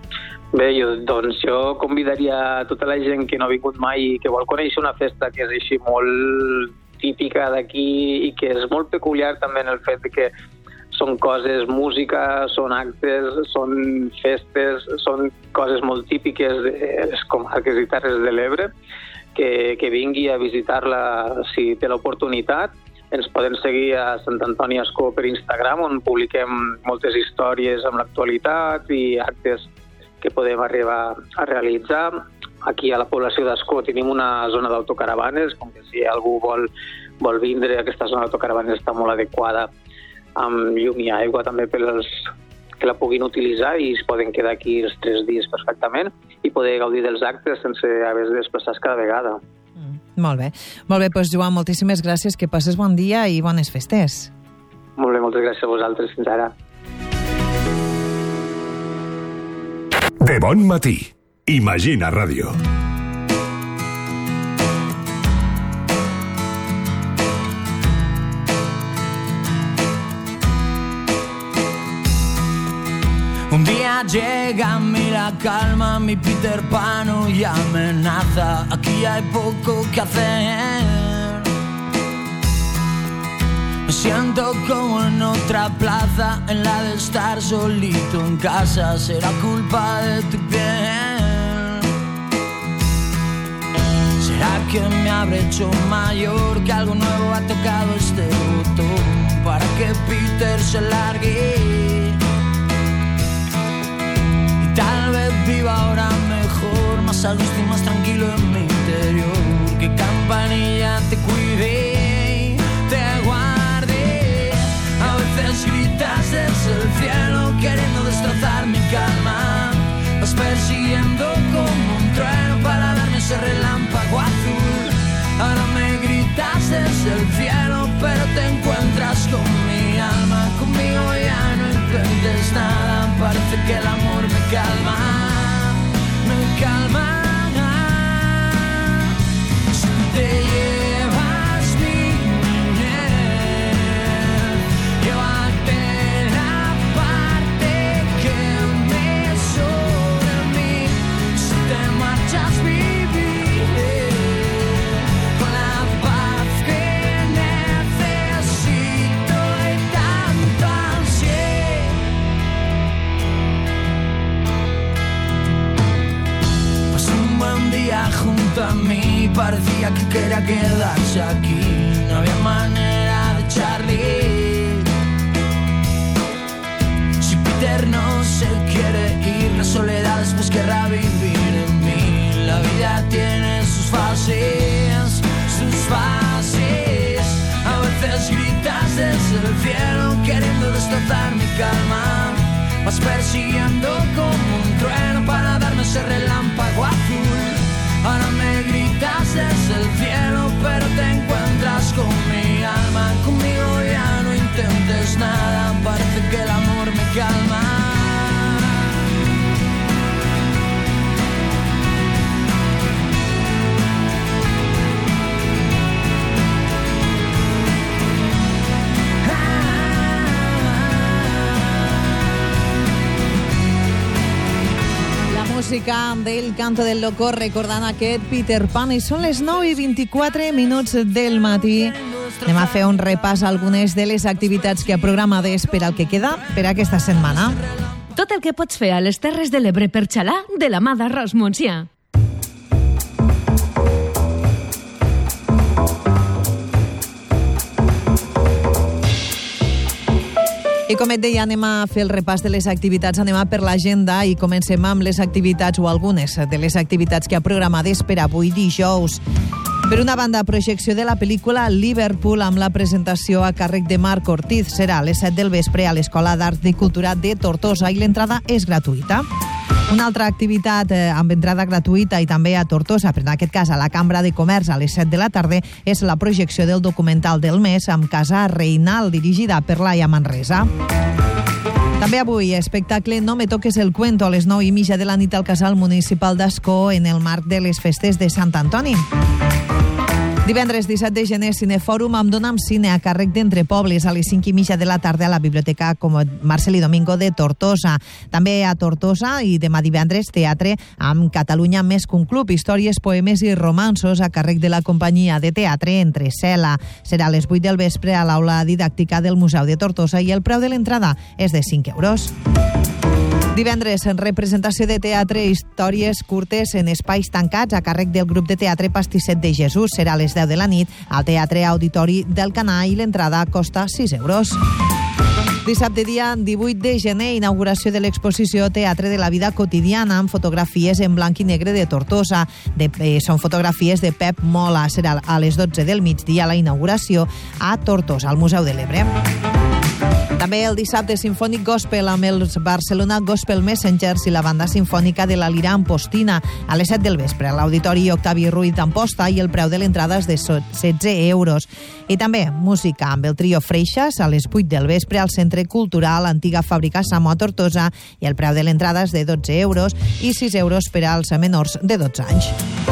Bé, jo, doncs jo convidaria a tota la gent que no ha vingut mai i que vol conèixer una festa que és així molt típica d'aquí i que és molt peculiar també en el fet de que són coses, música, són actes, són festes, són coses molt típiques de les comarques i Terres de l'Ebre, que, que vingui a visitar-la si té l'oportunitat. Ens poden seguir a Sant Antoni Ascó per Instagram, on publiquem moltes històries amb l'actualitat i actes que podem arribar a realitzar. Aquí a la població d'Ascó tenim una zona d'autocaravanes, com que si algú vol, vol vindre, aquesta zona d'autocaravanes està molt adequada, amb llum i aigua també per als que la puguin utilitzar, i es poden quedar aquí els tres dies perfectament i poder gaudir dels actes sense haver de desplaçar-se cada vegada. Mm, molt bé. Molt bé, doncs Joan, moltíssimes gràcies, que passes bon dia i bones festes. Molt bé, moltes gràcies a vosaltres. Fins ara. De bon matí. Imagina Ràdio. Un día llega a mí la calma, mi Peter Pan y amenaza. Aquí hay poco que hacer. Me siento como en otra plaza, en la de estar solito en casa. Será culpa de tu piel. ¿Será que me habré hecho mayor, que algo nuevo ha tocado este botón para que Peter se largue? Tal vez viva ahora mejor, más a gusto y más tranquilo en mi interior. Que Campanilla te cuide, te guarde. A veces gritas desde el cielo queriendo destrozar mi calma. Vas persiguiendo como un trueno para darme ese relámpago azul. Ahora me gritas desde el cielo, pero te encuentras con mi alma, conmigo parecía que quería quedarse aquí. No había manera de echarle. Si Peter no se quiere ir, la soledad después querrá vivir en mí. La vida tiene sus fases, sus fases. A veces gritas desde el cielo queriendo destrozar mi calma. Vas persiguiendo como un trueno para darme ese relámpago azul. Ahora me gritas desde el cielo, pero te encuentras con mi alma. Conmigo ya no intentes nada, parece que el amor me calma. Música del Canto del Loco recordant aquest Peter Pan i són les nou i vint-i-quatre minuts del matí. Anem a fer un repàs a algunes de les activitats que ha programades per al que queda per aquesta setmana. Tot el que pots fer a les Terres de l'Ebre per xalar de la mà d'Arròs Montsià. I com et deia, anem a fer el repàs de les activitats, anem a per l'agenda i comencem amb les activitats o algunes de les activitats que ha programades per avui dijous. Per una banda, projecció de la pel·lícula Liverpool amb la presentació a càrrec de Marc Ortiz. Serà a les set del vespre a l'Escola d'Art i Cultura de Tortosa i l'entrada és gratuïta. Una altra activitat eh, amb entrada gratuïta i també a Tortosa, però en aquest cas a la Cambra de Comerç a les set de la tarda, és la projecció del documental del mes amb Casa Reinal, dirigida per Laia Manresa. També avui, espectacle No me toques el cuento a les nou i mitja de la nit al Casal Municipal d'Ascó en el marc de les festes de Sant Antoni. Divendres disset de gener, Cinefòrum amb Dona'm Cine a càrrec d'Entre Pobles a les cinc i mitja de la tarda a la Biblioteca Marcel i Domingo de Tortosa. També a Tortosa i demà divendres teatre amb Catalunya més que un club, històries, poemes i romanços a càrrec de la companyia de teatre Entre Cela. Serà a les vuit del vespre a l'aula didàctica del Museu de Tortosa i el preu de l'entrada és de cinc euros. Divendres, en representació de teatre, històries curtes en espais tancats a càrrec del grup de teatre Pastisset de Jesús. Serà a les deu de la nit al Teatre Auditori del Canà i l'entrada costa sis euros. Dissabte, dia divuit de gener, inauguració de l'exposició Teatre de la vida quotidiana amb fotografies en blanc i negre de Tortosa. De, eh, són fotografies de Pep Mola. Serà a les dotze del migdia la inauguració a Tortosa, al Museu de l'Ebre. També el dissabte, Sinfònic Gospel amb els Barcelona Gospel Messengers i la banda sinfònica de la Lira Ampostina a les set del vespre a l'Auditori Octavi Ruiz d'Amposta i el preu de l'entrada és de setze euros. I també música amb el trio Freixas a les vuit del vespre al Centre Cultural Antiga Fàbrica Samo a Tortosa i el preu de l'entrada és de dotze euros i sis euros per als menors de dotze anys.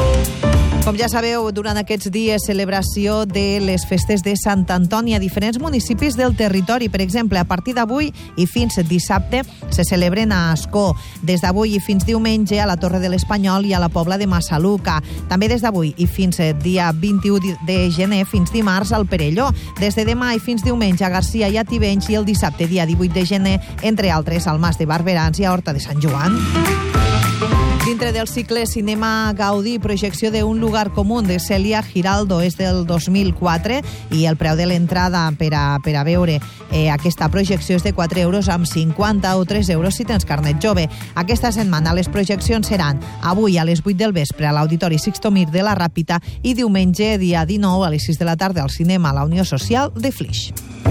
Com ja sabeu, durant aquests dies, celebració de les festes de Sant Antoni a diferents municipis del territori. Per exemple, a partir d'avui i fins dissabte se celebren a Ascó. Des d'avui i fins diumenge a la Torre de l'Espanyol i a la Pobla de Massaluca. També des d'avui i fins dia vint-i-u de gener, fins dimarts al Perelló. Des de demà i fins diumenge a Garcia i a Tivenys i el dissabte, dia divuit de gener, entre altres, al Mas de Barberans i a Horta de Sant Joan. Dintre del cicle Cinema Gaudí, projecció de Un lugar comú de Cèlia Giraldo és del dos mil quatre i el preu de l'entrada per a, per a veure eh, aquesta projecció és de quatre euros amb cinquanta o tres euros si tens carnet jove. Aquesta setmana les projeccions seran avui a les vuit del vespre a l'Auditori Sixto Mir de la Ràpita i diumenge, dia dinou, a les sis de la tarda al cinema a la Unió Social de Flix.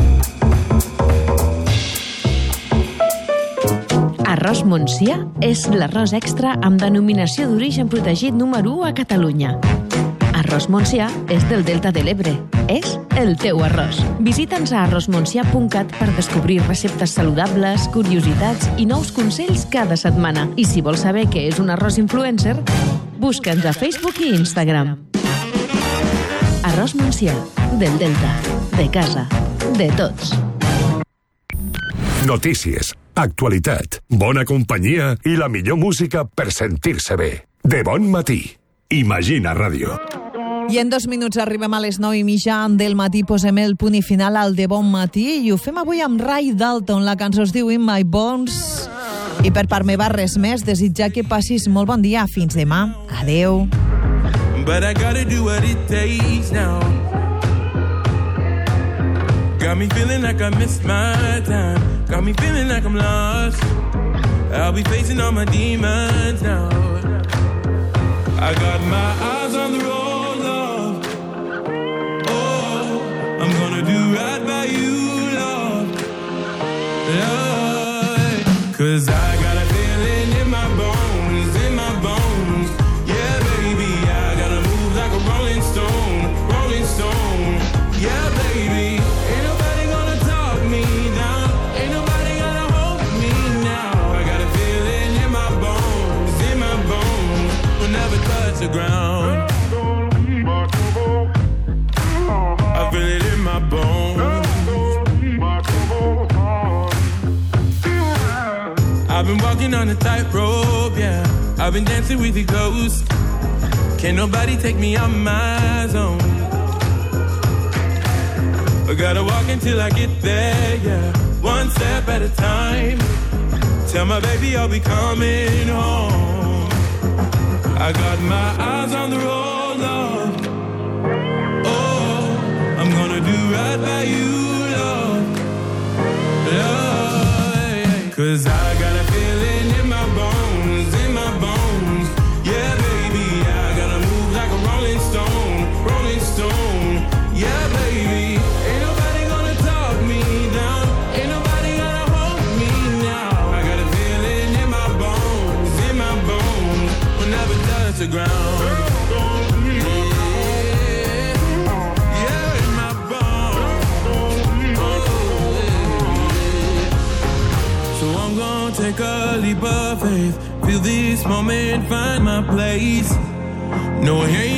Arròs Montsià és l'arròs extra amb denominació d'origen protegit número u a Catalunya. Arròs Montsià és del Delta de l'Ebre. És el teu arròs. Visita'ns a arròs montsià punt cat per descobrir receptes saludables, curiositats i nous consells cada setmana. I si vols saber què és un arròs influencer, busca'ns a Facebook i Instagram. Arròs Montsià, del Delta, de casa, de tots. Notícies, actualitat, bona companyia i la millor música per sentir-se bé. De bon matí. Imagina Ràdio. I en dos minuts arribem a les nou i mitja del matí, posem el punt i final al De Bon Matí i ho fem avui amb Ray Dalton. La cançó es diu In My Bones. I per part meva res més, desitjar que passis molt bon dia. Fins demà. Adeu. but I gotta do what it takes now. Got me feeling like I missed my time. Got me feeling like I'm lost. I'll be facing all my demons now. I got my eyes on the road, love. Oh, I'm gonna do right by you, love. Love. Cause I got a feeling in my bones, in my bones. Yeah, baby, I gotta move like a rolling stone, rolling stone. Yeah, baby, ain't nobody gonna talk me down. Ain't nobody gonna hold me now. I got a feeling in my bones, in my bones. We'll never touch the ground. I feel it in my bones. I've been walking on a tightrope, yeah. I've been dancing with the ghost. Can't nobody take me out my zone. I gotta walk until I get there, yeah. One step at a time. Tell my baby I'll be coming home. I got my eyes on the road, love. Oh, I'm gonna do right by you, love. Love. Cause I got a feeling in my bones, in my bones. Yeah, baby, I gotta move like a rolling stone, rolling stone. Yeah, baby, ain't nobody gonna talk me down. Ain't nobody gonna hold me now. I got a feeling in my bones, in my bones. We'll never touch the ground. Take a leap of faith, feel this moment, find my place. No, here